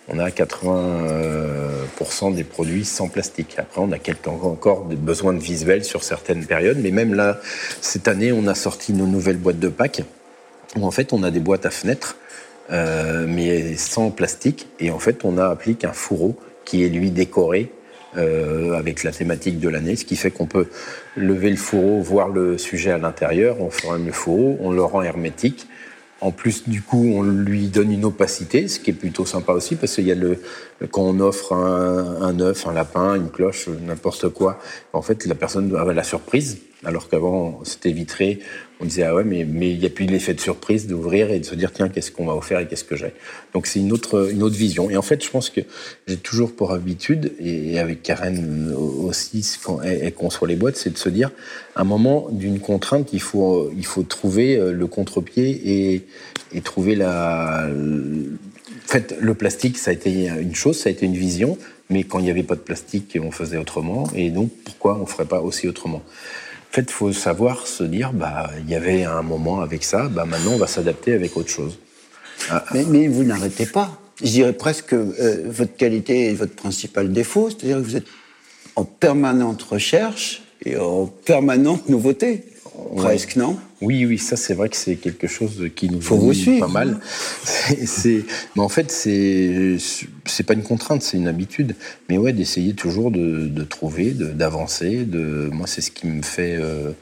80% des produits sans plastique. Après, on a encore des besoins de visuel sur certaines périodes, mais même là, cette année, on a sorti nos nouvelles boîtes de Pâques, où en fait, on a des boîtes à fenêtres, mais sans plastique, et en fait, on a appliqué un fourreau qui est, lui, décoré avec la thématique de l'année, ce qui fait qu'on peut lever le fourreau, voir le sujet à l'intérieur, on forme le fourreau, on le rend hermétique. En plus, du coup, on lui donne une opacité, ce qui est plutôt sympa aussi, parce qu'il y a quand on offre un œuf, un lapin, une cloche, n'importe quoi, en fait, la personne a la surprise, alors qu'avant, c'était vitré. On disait, ah ouais, mais il n'y a plus l'effet de surprise d'ouvrir et de se dire, tiens, qu'est-ce qu'on va offrir et qu'est-ce que j'ai. Donc, c'est une autre vision. Et en fait, je pense que j'ai toujours pour habitude, et avec Karen aussi, quand elle conçoit les boîtes, c'est de se dire, à un moment d'une contrainte, il faut trouver le contre-pied et trouver En fait, le plastique, ça a été une chose, ça a été une vision, mais quand il n'y avait pas de plastique, on faisait autrement. Et donc, pourquoi on ne ferait pas aussi autrement ? En fait, il faut savoir se dire, il y avait un moment avec ça, maintenant on va s'adapter avec autre chose. Mais vous n'arrêtez pas. Je dirais presque que votre qualité est votre principal défaut, c'est-à-dire que vous êtes en permanente recherche et en permanente nouveauté. presque, non? Oui, ça c'est vrai que c'est quelque chose qui nous faut vous suivre, pas mal. Mais en fait, c'est pas une contrainte, c'est une habitude. Mais ouais, d'essayer toujours de trouver, d'avancer. Moi, c'est ce qui me fait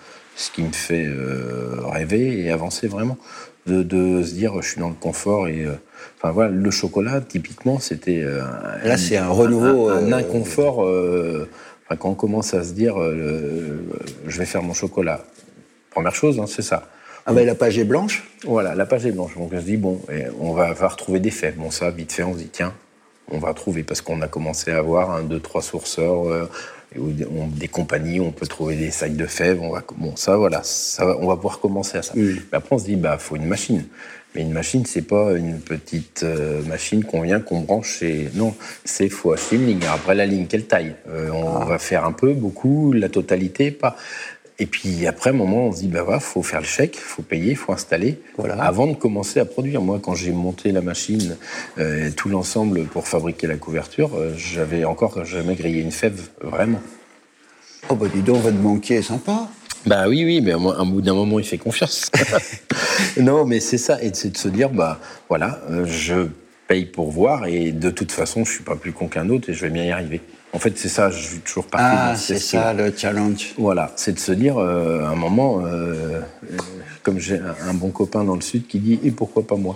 rêver et avancer vraiment. De se dire, je suis dans le confort et enfin voilà, le chocolat, typiquement, c'était là, c'est un renouveau, un inconfort. Quand on commence à se dire, je vais faire mon chocolat. Première chose, hein, c'est ça. Ah ben la page est blanche. Voilà, la page est blanche. Donc on se dit, bon, on va retrouver des fèves. Bon, ça, vite fait, on se dit, tiens, on va trouver. Parce qu'on a commencé à avoir 1, 2, 3 sourceurs, des compagnies où on peut trouver des sacs de fèves. On va pouvoir commencer à ça. Mais après, on se dit, faut une machine. Mais une machine, c'est pas une petite machine qu'on branche. Non, faut acheter une ligne. Après, la ligne, quelle taille? On va faire un peu, beaucoup, la totalité, pas. Et puis après, à un moment, on se dit, faut faire le chèque, faut payer, faut installer, avant de commencer à produire. Moi, quand j'ai monté la machine, tout l'ensemble pour fabriquer la couverture, j'avais encore jamais grillé une fève, vraiment. Oh dis donc, votre banquier est sympa. Oui, mais à un bout d'un moment, il fait confiance. Non, mais c'est ça, et c'est de se dire, je paye pour voir, et de toute façon, je suis pas plus con qu'un autre, et je vais bien y arriver. En fait, c'est ça, je suis toujours parti. C'est ça le challenge. Voilà, c'est de se dire, à un moment, comme j'ai un bon copain dans le Sud qui dit « et pourquoi pas moi ?»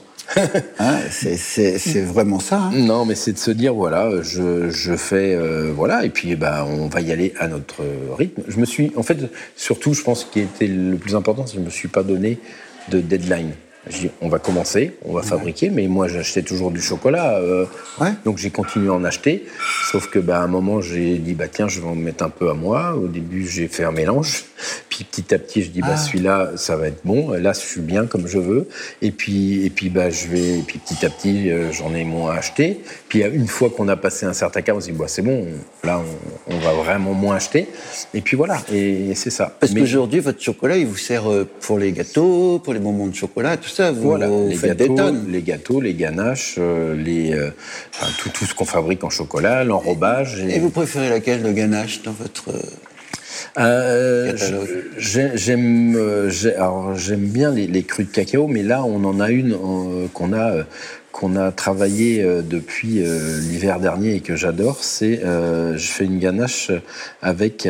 C'est vraiment ça. Hein. Non, mais c'est de se dire, voilà, je fais, et puis on va y aller à notre rythme. En fait, surtout, je pense qu'il était le plus important, c'est que je ne me suis pas donné de deadline. Je dis, on va commencer, on va fabriquer, mais moi j'achetais toujours du chocolat, donc j'ai continué à en acheter, sauf que à un moment j'ai dit, tiens, je vais en mettre un peu à moi. Au début j'ai fait un mélange, puis petit à petit je dis, celui-là ça va être bon, là je suis bien comme je veux, et puis petit à petit j'en ai moins acheté, puis une fois qu'on a passé un certain cas, on se dit, c'est bon, là on va vraiment moins acheter, et puis voilà, et c'est ça. Parce qu'aujourd'hui votre chocolat il vous sert pour les gâteaux, pour les bonbons de chocolat, tout ça, vous faites des tonnes. Les gâteaux, les ganaches, tout ce qu'on fabrique en chocolat, l'enrobage. Et vous préférez laquelle de ganache dans votre catalogue? J'aime bien les crus de cacao, mais là on en a une qu'on a travaillé depuis l'hiver dernier et que j'adore. Je fais une ganache avec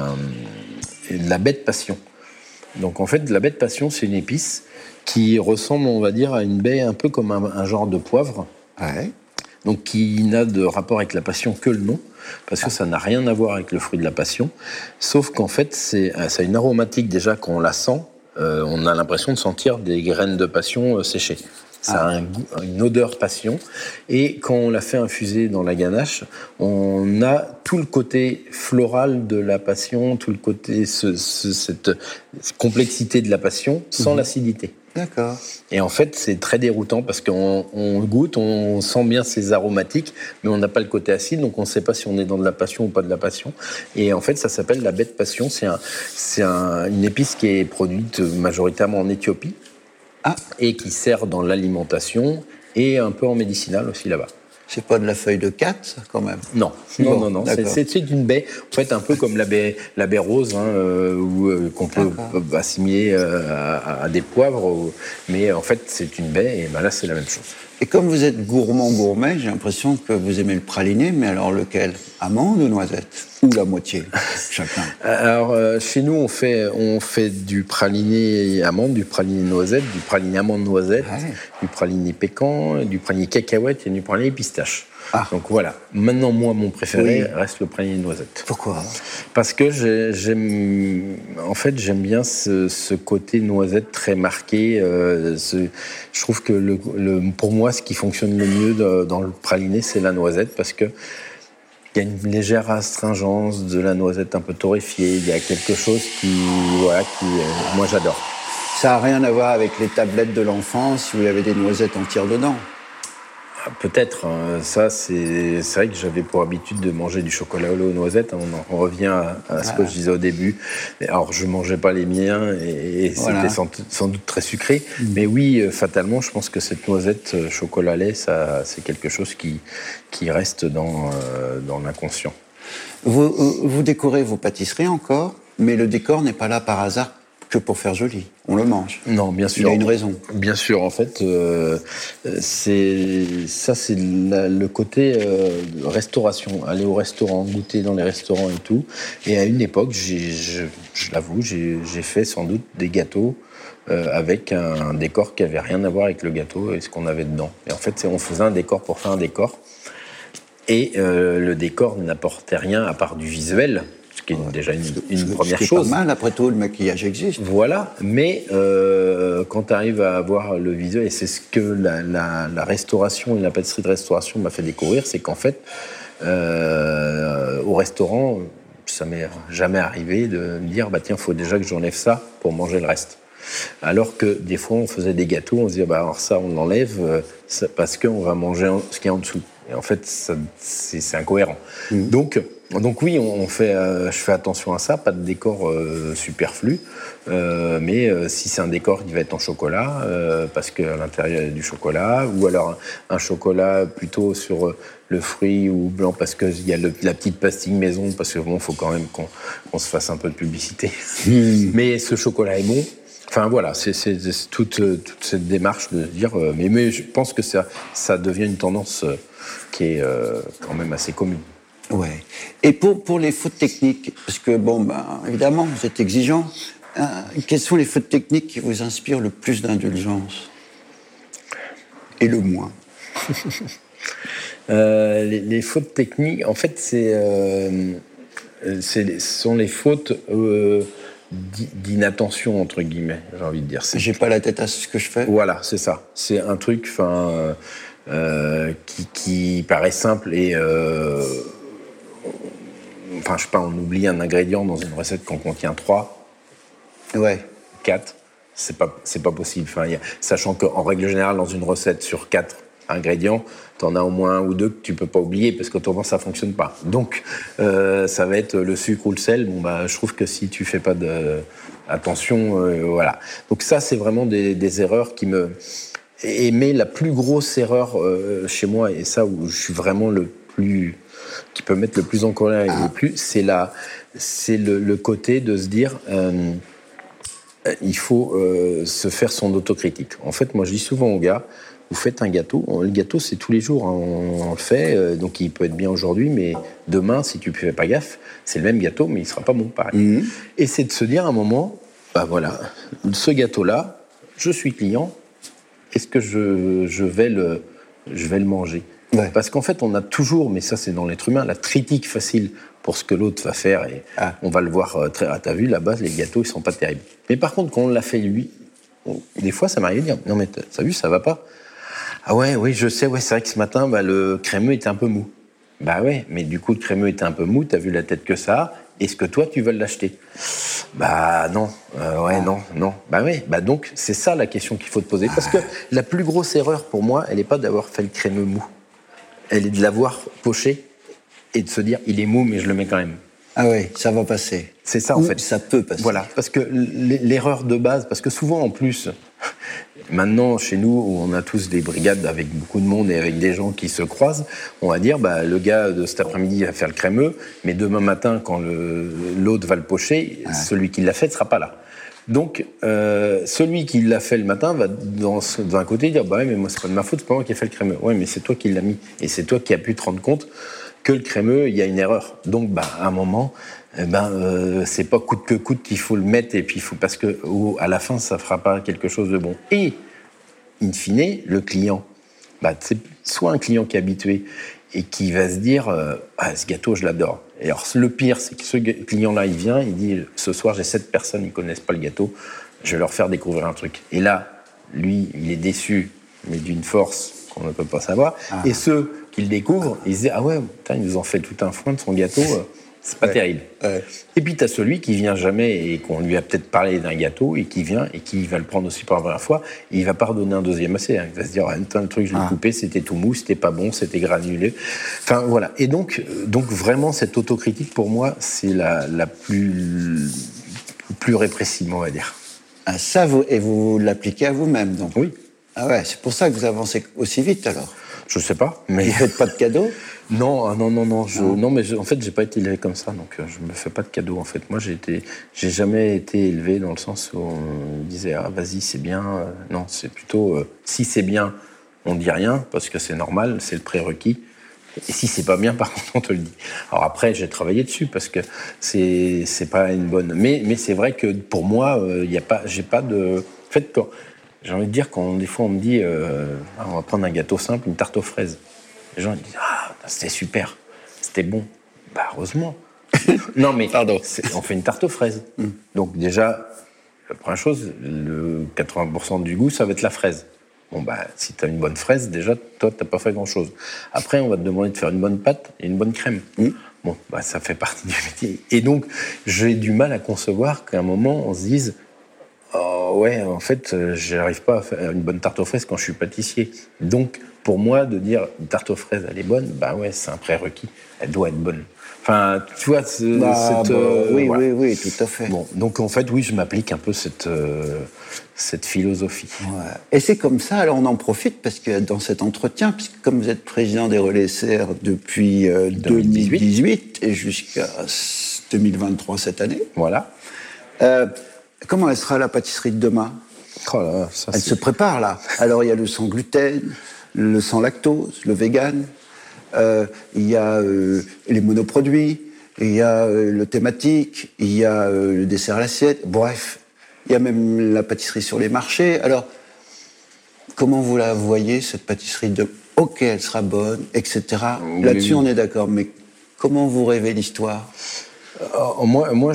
la baie de passion. Donc en fait, la baie de passion, c'est une épice qui ressemble, on va dire, à une baie un peu comme un genre de poivre. Ouais. Donc qui n'a de rapport avec la passion que le nom, parce que ça n'a rien à voir avec le fruit de la passion. Sauf qu'en fait, ça a une aromatique déjà, quand on la sent, on a l'impression de sentir des graines de passion séchées. Ça a une odeur passion. Et quand on la fait infuser dans la ganache, on a tout le côté floral de la passion, tout le côté, cette complexité de la passion, sans l'acidité. D'accord. Et en fait, c'est très déroutant parce qu'on goûte, on sent bien ces aromatiques, mais on n'a pas le côté acide, donc on ne sait pas si on est dans de la passion ou pas de la passion. Et en fait, ça s'appelle la baie de passion. C'est une épice qui est produite majoritairement en Éthiopie et qui sert dans l'alimentation et un peu en médicinal aussi là-bas. C'est pas de la feuille de cat, ça, quand même? Non. C'est une baie, en fait, un peu comme la baie rose, qu'on peut assimiler à des poivres, mais en fait, c'est une baie, et là, c'est la même chose. Et comme vous êtes gourmet, j'ai l'impression que vous aimez le praliné, mais alors lequel? Amande ou noisette? Ou la moitié, chacun? Alors, chez nous, on fait du praliné amande, du praliné noisette, du praliné amande noisette, du praliné pécan, du praliné cacahuète et du praliné pistache. Donc voilà. Maintenant, moi, mon préféré reste le praliné noisette. Pourquoi? Parce que j'aime bien ce côté noisette très marqué. Je trouve que pour moi, ce qui fonctionne le mieux dans le praliné, c'est la noisette, parce que il y a une légère astringence de la noisette un peu torréfiée. Il y a quelque chose qui moi, j'adore. Ça n'a rien à voir avec les tablettes de l'enfance où il y avait des noisettes entières dedans? Peut-être. Ça, c'est vrai que j'avais pour habitude de manger du chocolat au lait aux noisettes. On revient à ce que je disais au début. Alors, je ne mangeais pas les miens et c'était sans doute très sucré. Mais oui, fatalement, je pense que cette noisette chocolat-lait, c'est quelque chose qui reste dans l'inconscient. Vous décorez vos pâtisseries encore, mais le décor n'est pas là par hasard que pour faire joli. On le mange. Non, bien sûr. Il y a une raison. Bien sûr, en fait, c'est le côté restauration. Aller au restaurant, goûter dans les restaurants et tout. Et à une époque, je l'avoue, j'ai fait sans doute des gâteaux avec un décor qui avait rien à voir avec le gâteau et ce qu'on avait dedans. Et en fait, on faisait un décor pour faire un décor. Et le décor n'apportait rien à part du visuel, ce qui est déjà une première chose. C'est pas mal, après tout, le maquillage existe. Voilà, mais quand tu arrives à avoir le visuel, et c'est ce que la restauration et la pâtisserie de restauration m'a fait découvrir, c'est qu'en fait, au restaurant, ça m'est jamais arrivé de me dire, bah tiens, il faut déjà que j'enlève ça pour manger le reste. Alors que des fois, on faisait des gâteaux, on se disait, bah alors ça, on l'enlève parce qu'on va manger ce qui est en dessous. Et en fait, c'est incohérent. Donc oui, je fais attention à ça, pas de décor superflu, mais si c'est un décor qui va être en chocolat, parce qu'à l'intérieur il y a du chocolat, ou alors un chocolat plutôt sur le fruit ou blanc parce qu'il y a la petite pastille maison, parce que bon, faut quand même qu'on se fasse un peu de publicité. Mais ce chocolat est bon. Enfin voilà, c'est toute cette démarche de dire, mais je pense que ça devient une tendance qui est quand même assez commune. Ouais. Et pour les fautes techniques, parce que évidemment, vous êtes exigeant. Quelles sont les fautes techniques qui vous inspirent le plus d'indulgence et le moins? Les fautes techniques, en fait, ce sont les fautes d'inattention, entre guillemets, j'ai envie de dire. J'ai pas la tête à ce que je fais. Voilà, c'est ça. C'est un truc, qui paraît simple et je sais pas, on oublie un ingrédient dans une recette qu'on contient 3, 4, c'est pas possible. Sachant qu'en règle générale, dans une recette sur 4 ingrédients, t'en as au moins un ou deux que tu peux pas oublier parce qu'autrement ça fonctionne pas. Donc ça va être le sucre ou le sel. Je trouve que si tu fais pas attention, voilà. Donc ça, c'est vraiment des erreurs qui me... Mais la plus grosse erreur chez moi, et ça où je suis vraiment le plus... qui peut mettre le plus en colère et le plus, c'est le côté de se dire il faut se faire son autocritique. En fait, moi je dis souvent aux gars, vous faites un gâteau, le gâteau c'est tous les jours, on le fait, donc il peut être bien aujourd'hui, mais demain, si tu ne fais pas gaffe, c'est le même gâteau, mais il ne sera pas bon pareil. Et c'est de se dire à un moment, voilà, ce gâteau-là, je suis client, est-ce que je vais le manger ? Ouais. Parce qu'en fait, on a toujours, mais ça c'est dans l'être humain, la critique facile pour ce que l'autre va faire, et on va le voir t'as vu, là-bas, les gâteaux, ils sont pas terribles. Mais par contre, quand on l'a fait lui, des fois, ça m'arrive de dire, non mais t'as vu, ça va pas. Ah oui, je sais, c'est vrai que ce matin, le crémeux était un peu mou. Bah ouais, mais du coup, le crémeux était un peu mou, t'as vu la tête que ça a, est-ce que toi, tu veux l'acheter ? Bah non, non. Bah oui, donc c'est ça la question qu'il faut te poser. Parce que la plus grosse erreur pour moi, elle n'est pas d'avoir fait le crémeux mou. Elle est de l'avoir poché et de se dire, il est mou, mais je le mets quand même. Ah oui, ça va passer. C'est ça, en fait. Ça peut passer. Voilà, parce que l'erreur de base, parce que souvent, en plus, maintenant, chez nous, où on a tous des brigades avec beaucoup de monde et avec des gens qui se croisent, on va dire, le gars de cet après-midi va faire le crémeux, mais demain matin, quand l'autre va le pocher, celui qui l'a fait ne sera pas là. Donc, celui qui l'a fait le matin va d'un côté dire, mais moi, c'est pas de ma faute, c'est pas moi qui ai fait le crémeux. Ouais, mais c'est toi qui l'as mis. Et c'est toi qui as pu te rendre compte que le crémeux, il y a une erreur. Donc, à un moment, c'est pas coûte que coûte qu'il faut le mettre, et puis parce que à la fin, ça fera pas quelque chose de bon. Et, in fine, le client, c'est soit un client qui est habitué et qui va se dire, ce gâteau, je l'adore. Et alors, le pire, c'est que ce client-là, il vient, il dit, ce soir, j'ai 7 personnes, ils connaissent pas le gâteau, je vais leur faire découvrir un truc. Et là, lui, il est déçu, mais d'une force qu'on ne peut pas savoir. Et ceux qui le découvrent, ils se disent, ils nous ont fait tout un foin de son gâteau, c'est pas terrible. Et puis, tu as celui qui vient jamais et qu'on lui a peut-être parlé d'un gâteau et qui vient et qui va le prendre aussi pour la première fois, et il va pas redonner un deuxième essai. Il va se dire, le truc, je l'ai coupé, c'était tout mou, c'était pas bon, c'était granulé. Enfin, voilà. Et donc vraiment, cette autocritique, pour moi, c'est la plus répressive, on va dire. Ça, vous l'appliquez à vous-même, donc? Oui. Ah ouais, c'est pour ça que vous avancez aussi vite, alors? Je sais pas, mais... Vous faites pas de cadeaux? Non, non, mais en fait, j'ai pas été élevé comme ça, donc je me fais pas de cadeaux. En fait, moi, j'ai jamais été élevé dans le sens où on disait ah vas-y c'est bien. Non, c'est plutôt si c'est bien, on dit rien parce que c'est normal, c'est le prérequis. Et si c'est pas bien, par contre, on te le dit. Alors après, j'ai travaillé dessus parce que c'est pas une bonne. Mais c'est vrai que pour moi, j'ai pas de. En fait, j'ai envie de dire des fois on me dit on va prendre un gâteau simple, une tarte aux fraises. Les gens ils disent ah c'était super, c'était bon. Bah heureusement. Non mais Pardon. On fait une tarte aux fraises. Donc déjà la première chose, le 80% du goût ça va être la fraise. Bon bah si t'as une bonne fraise déjà toi t'as pas fait grand chose. Après on va te demander de faire une bonne pâte et une bonne crème. Bon bah ça fait partie du métier. Et donc j'ai du mal à concevoir qu'à un moment on se dise oh, ouais, en fait, j'arrive pas à faire une bonne tarte aux fraises quand je suis pâtissier. Donc, pour moi, de dire une tarte aux fraises, elle est bonne, bah ouais, c'est un prérequis. Elle doit être bonne. Enfin, tu vois, oui, voilà. oui, tout à fait. Bon, donc en fait, oui, je m'applique un peu cette philosophie. Ouais. Et c'est comme ça, alors on en profite, parce que dans cet entretien, puisque comme vous êtes président des Relais SR depuis 2018 et jusqu'à 2023 cette année, voilà. Comment elle sera la pâtisserie de demain? Oh là, elle se prépare là. Alors il y a le sans gluten, le sans lactose, le vegan, il y a les monoproduits, il y a le thématique, il y a le dessert à l'assiette, bref, il y a même la pâtisserie sur les marchés. Alors, comment vous la voyez, cette pâtisserie de... Ok, elle sera bonne, etc. Oui. Là-dessus, on est d'accord, mais comment vous rêvez l'histoire? Moi,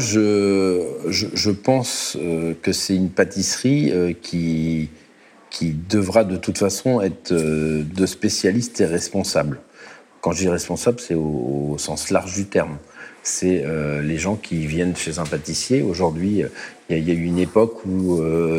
je pense que c'est une pâtisserie qui devra de toute façon être de spécialistes et responsables. Quand je dis responsable, c'est au sens large du terme. C'est les gens qui viennent chez un pâtissier. Aujourd'hui, il y a eu une époque où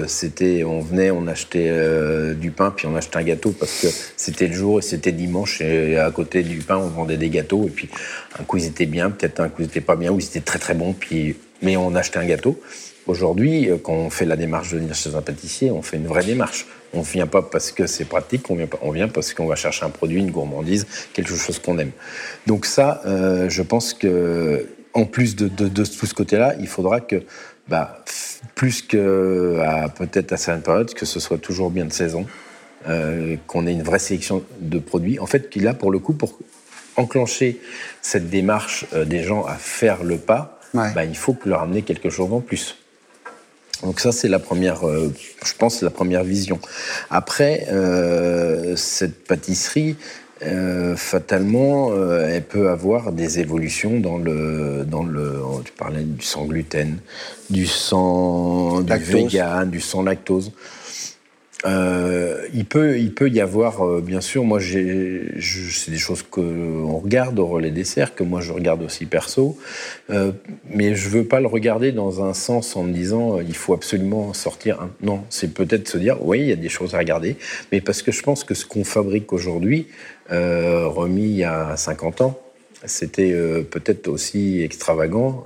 on achetait du pain, puis on achetait un gâteau parce que c'était le jour et c'était dimanche, et à côté du pain, on vendait des gâteaux, et puis un coup ils étaient bien, peut-être un coup ils étaient pas bien, ou ils étaient très très bons, mais on achetait un gâteau. Aujourd'hui, quand on fait la démarche de venir chez un pâtissier, on fait une vraie démarche. On ne vient pas parce que c'est pratique, on vient parce qu'on va chercher un produit, une gourmandise, quelque chose qu'on aime. Donc ça, je pense que, en plus de tout ce côté-là, il faudra que, plus que peut-être à certaines périodes, que ce soit toujours bien de saison, qu'on ait une vraie sélection de produits. En fait, là, pour le coup, pour enclencher cette démarche des gens à faire le pas, il faut leur amener quelque chose en plus. Donc ça, c'est la première, je pense, la première vision. Après, cette pâtisserie, fatalement, elle peut avoir des évolutions dans le. Tu parlais du sans gluten, du vegan, du sans lactose. Il peut y avoir, bien sûr, moi c'est des choses qu'on regarde au relais dessert, que moi je regarde aussi perso, mais je veux pas le regarder dans un sens en me disant il faut absolument sortir. Non, c'est peut-être se dire oui, il y a des choses à regarder, mais parce que je pense que ce qu'on fabrique aujourd'hui, remis il y a 50 ans, c'était peut-être aussi extravagant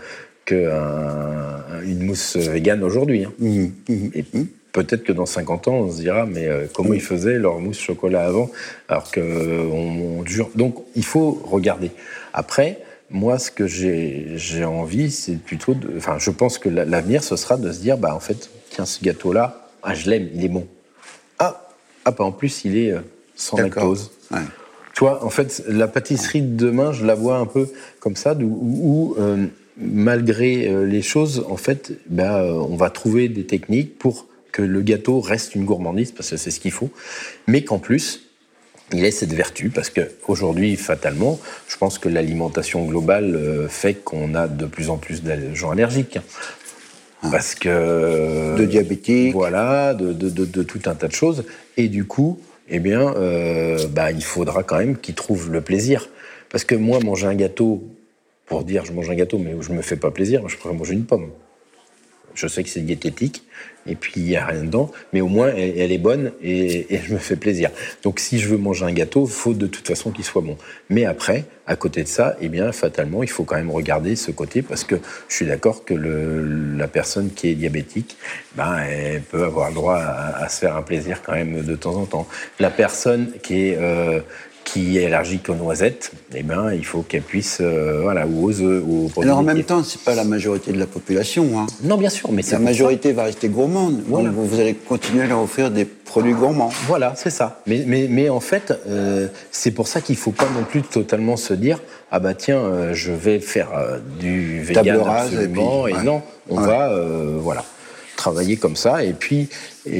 une mousse végane aujourd'hui. Hein. Peut-être que dans 50 ans, on se dira, mais comment ils faisaient leur mousse chocolat avant, alors qu'on dure. Donc, il faut regarder. Après, moi, ce que j'ai envie, c'est plutôt je pense que l'avenir, ce sera de se dire, en fait, tiens, ce gâteau-là, je l'aime, il est bon. En plus, il est sans lactose. Ouais. Tu vois, en fait, la pâtisserie de demain, je la vois un peu comme ça, où malgré les choses, en fait, on va trouver des techniques pour que le gâteau reste une gourmandise, parce que c'est ce qu'il faut, mais qu'en plus, il ait cette vertu, parce qu'aujourd'hui, fatalement, je pense que l'alimentation globale fait qu'on a de plus en plus de gens allergiques. Parce que... De diabétiques. Voilà, de tout un tas de choses. Et du coup, il faudra quand même qu'ils trouvent le plaisir. Parce que moi, manger un gâteau, pour dire je mange un gâteau, mais où je me fais pas plaisir, je préfère manger une pomme. Je sais que c'est diététique, et puis il n'y a rien dedans, mais au moins elle est bonne et je me fais plaisir. Donc si je veux manger un gâteau, il faut de toute façon qu'il soit bon. Mais après, à côté de ça, fatalement, il faut quand même regarder ce côté, parce que je suis d'accord que la personne qui est diabétique, elle peut avoir le droit à se faire un plaisir quand même de temps en temps. La personne qui qui est allergique aux noisettes, eh ben, il faut qu'elle puisse, ou aux œufs, ou aux produits. Alors en même temps, c'est pas la majorité de la population. Hein. Non, bien sûr, mais c'est la majorité va rester gourmande. Voilà. Donc vous allez continuer à leur offrir des produits gourmands. Voilà, c'est ça. Mais en fait, c'est pour ça qu'il faut pas non plus totalement se dire ah bah tiens, je vais faire du vegan absolument. Et non, on va travailler comme ça. Et puis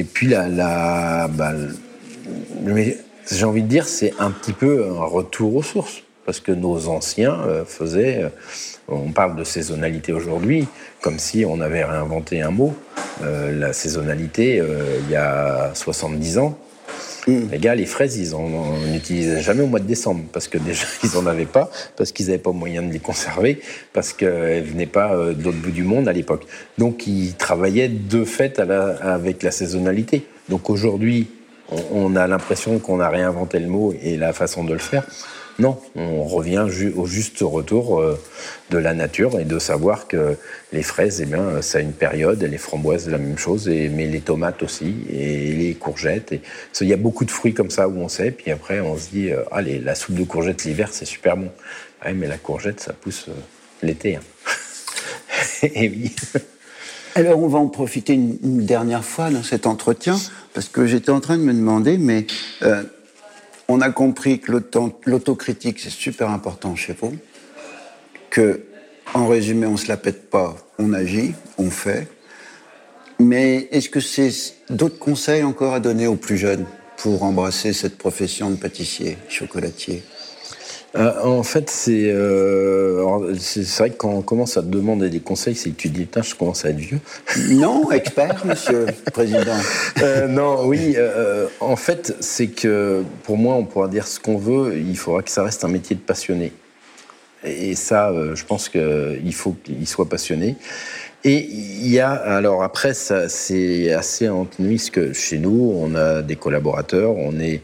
j'ai envie de dire, c'est un petit peu un retour aux sources. Parce que nos anciens faisaient... on parle de saisonnalité aujourd'hui, comme si on avait réinventé un mot. La saisonnalité, il y a 70 ans, les gars, les fraises, ils n'utilisaient jamais au mois de décembre. Parce que déjà, ils n'en avaient pas, parce qu'ils n'avaient pas moyen de les conserver, parce qu'elles ne venaient pas de l'autre bout du monde à l'époque. Donc, ils travaillaient de fait avec la saisonnalité. Donc aujourd'hui, on a l'impression qu'on a réinventé le mot et la façon de le faire. Non, on revient au juste retour de la nature et de savoir que les fraises, eh bien, ça a une période, et les framboises, la même chose, mais les tomates aussi, et les courgettes. Il y a beaucoup de fruits comme ça où on sait, puis après on se dit, allez, la soupe de courgettes l'hiver, c'est super bon. Ouais, mais la courgette, ça pousse l'été. Hein. Et oui. Alors, on va en profiter une dernière fois dans cet entretien, parce que j'étais en train de me demander, mais on a compris que l'autocritique, c'est super important chez vous, que, en résumé, on ne se la pète pas, on agit, on fait. Mais est-ce que c'est d'autres conseils encore à donner aux plus jeunes pour embrasser cette profession de pâtissier, chocolatier ? En fait, c'est vrai que quand on commence à te demander des conseils, c'est que tu te dis, putain, je commence à être vieux. Non, expert, monsieur le président. Non, oui. En fait, c'est que pour moi, on pourra dire ce qu'on veut, il faudra que ça reste un métier de passionné. Et ça, je pense qu'il faut qu'il soit passionné. Et il y a, alors après, ça, c'est assez antinomique que chez nous, on a des collaborateurs, on est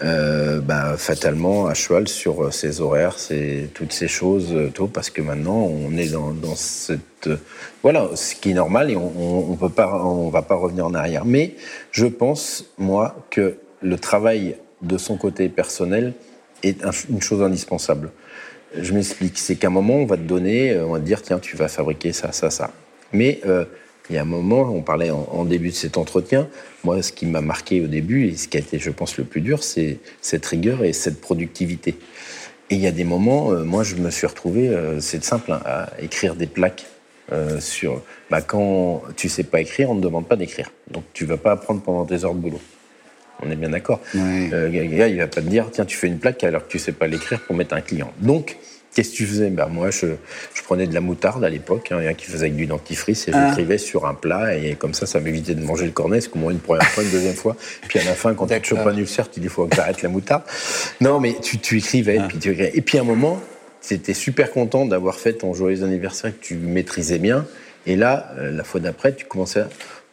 fatalement à cheval sur ces horaires, toutes ces choses, parce que maintenant, on est dans cette... Voilà, ce qui est normal et on va pas revenir en arrière. Mais je pense, moi, que le travail de son côté personnel est une chose indispensable. Je m'explique, c'est qu'à un moment, on va te donner, on va te dire, tiens, tu vas fabriquer ça, ça, ça. Mais il y a un moment, on parlait en début de cet entretien, moi, ce qui m'a marqué au début, et ce qui a été, je pense, le plus dur, c'est cette rigueur et cette productivité. Et il y a des moments, moi, je me suis retrouvé, c'est simple, à écrire des plaques sur... quand tu sais pas écrire, on ne te demande pas d'écrire. Donc, tu vas pas apprendre pendant tes heures de boulot. On est bien d'accord. Oui. Le gars, il va pas te dire, tiens, tu fais une plaque alors que tu sais pas l'écrire pour mettre un client. Donc, qu'est-ce que tu faisais ? Moi, je prenais de la moutarde à l'époque, il y en a qui faisait avec du dentifrice, et j'écrivais sur un plat, et comme ça m'évitait de manger le cornet, parce qu'au moins une première fois, une deuxième fois, puis à la fin, quand tu te chopes un ulcère, tu dis, il faut que t'arrêtes la moutarde. Non, mais tu écrivais, et puis à un moment, tu étais super content d'avoir fait ton joyeux anniversaire, que tu maîtrisais bien, et là, la fois d'après, tu commençais à...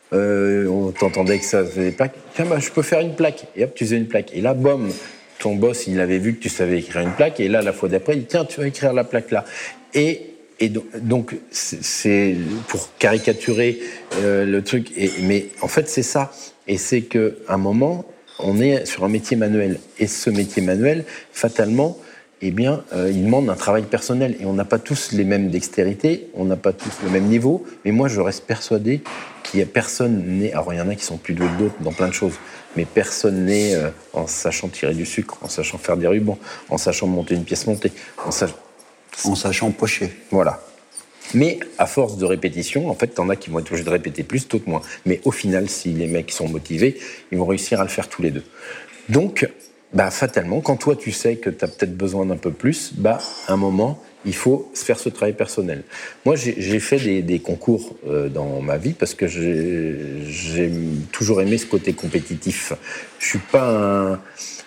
on t'entendait que ça faisait des plaques. Tiens, je peux faire une plaque. Et hop, tu faisais une plaque. Et là, boum, ton boss, il avait vu que tu savais écrire une plaque. Et là, la fois d'après, il dit, tiens, tu vas écrire la plaque là. Et donc, c'est pour caricaturer le truc. Mais en fait, c'est ça. Et c'est qu'à un moment, on est sur un métier manuel. Et ce métier manuel, fatalement, il demande un travail personnel. Et on n'a pas tous les mêmes dextérités, on n'a pas tous le même niveau. Mais moi, je reste persuadé qu'il n'y a personne né... Alors, il y en a qui sont plus doués que d'autres dans plein de choses. Mais personne né en sachant tirer du sucre, en sachant faire des rubans, en sachant monter une pièce montée, en sachant pocher. Voilà. Mais à force de répétition, en fait, t'en as qui vont être obligés de répéter plus, d'autres moins. Mais au final, si les mecs sont motivés, ils vont réussir à le faire tous les deux. Donc, fatalement, quand toi, tu sais que tu as peut-être besoin d'un peu plus, à un moment, il faut se faire ce travail personnel. Moi, j'ai fait des concours dans ma vie parce que j'ai toujours aimé ce côté compétitif. Je suis pas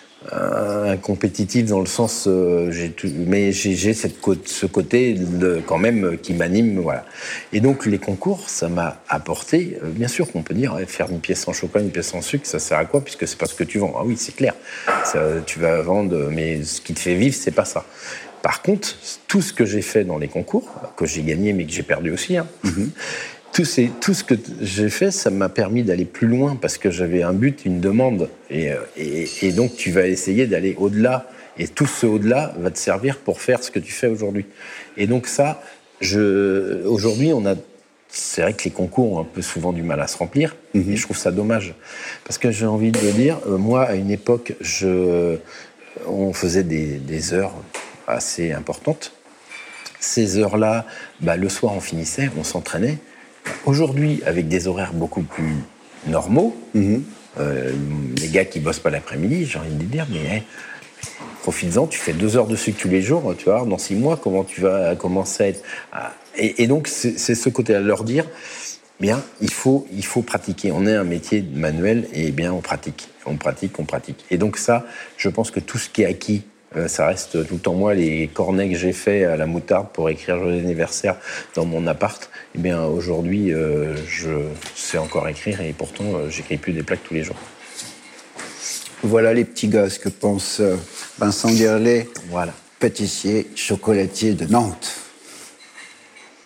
un compétitif dans le sens, mais j'ai ce côté quand même qui m'anime, voilà. Et donc les concours, ça m'a apporté. Bien sûr qu'on peut dire faire une pièce en chocolat, une pièce en sucre, ça sert à quoi puisque c'est pas ce que tu vends. Ah oui, c'est clair. Tu vas vendre, mais ce qui te fait vivre, c'est pas ça. Par contre, tout ce que j'ai fait dans les concours, que j'ai gagné mais que j'ai perdu aussi, tout ce que j'ai fait, ça m'a permis d'aller plus loin parce que j'avais un but, une demande. Et donc, tu vas essayer d'aller au-delà Et tout ce au-delà va te servir pour faire ce que tu fais aujourd'hui. Et donc ça, aujourd'hui, c'est vrai que les concours ont un peu souvent du mal à se remplir, et je trouve ça dommage. Parce que j'ai envie de dire, moi, à une époque, on faisait des heures assez importantes. Ces heures-là, le soir, on finissait, on s'entraînait. Aujourd'hui, avec des horaires beaucoup plus normaux, les gars qui bossent pas l'après-midi, j'ai envie de dire, mais profites-en, tu fais 2 heures de sucre tous les jours, tu vois, dans 6 mois, comment tu vas commencer à être... Et donc, c'est ce côté-là, leur dire, bien, il faut pratiquer. On est un métier manuel, et bien, on pratique. Et donc ça, je pense que tout ce qui est acquis, ça reste tout le temps. Moi, les cornets que j'ai faits à la moutarde pour écrire Joyeux anniversaire dans mon appart, eh bien, aujourd'hui, je sais encore écrire, et pourtant, j'écris plus des plaques tous les jours. Voilà les petits gars, ce que pense Vincent Guerlet, voilà. pâtissier, chocolatier de Nantes.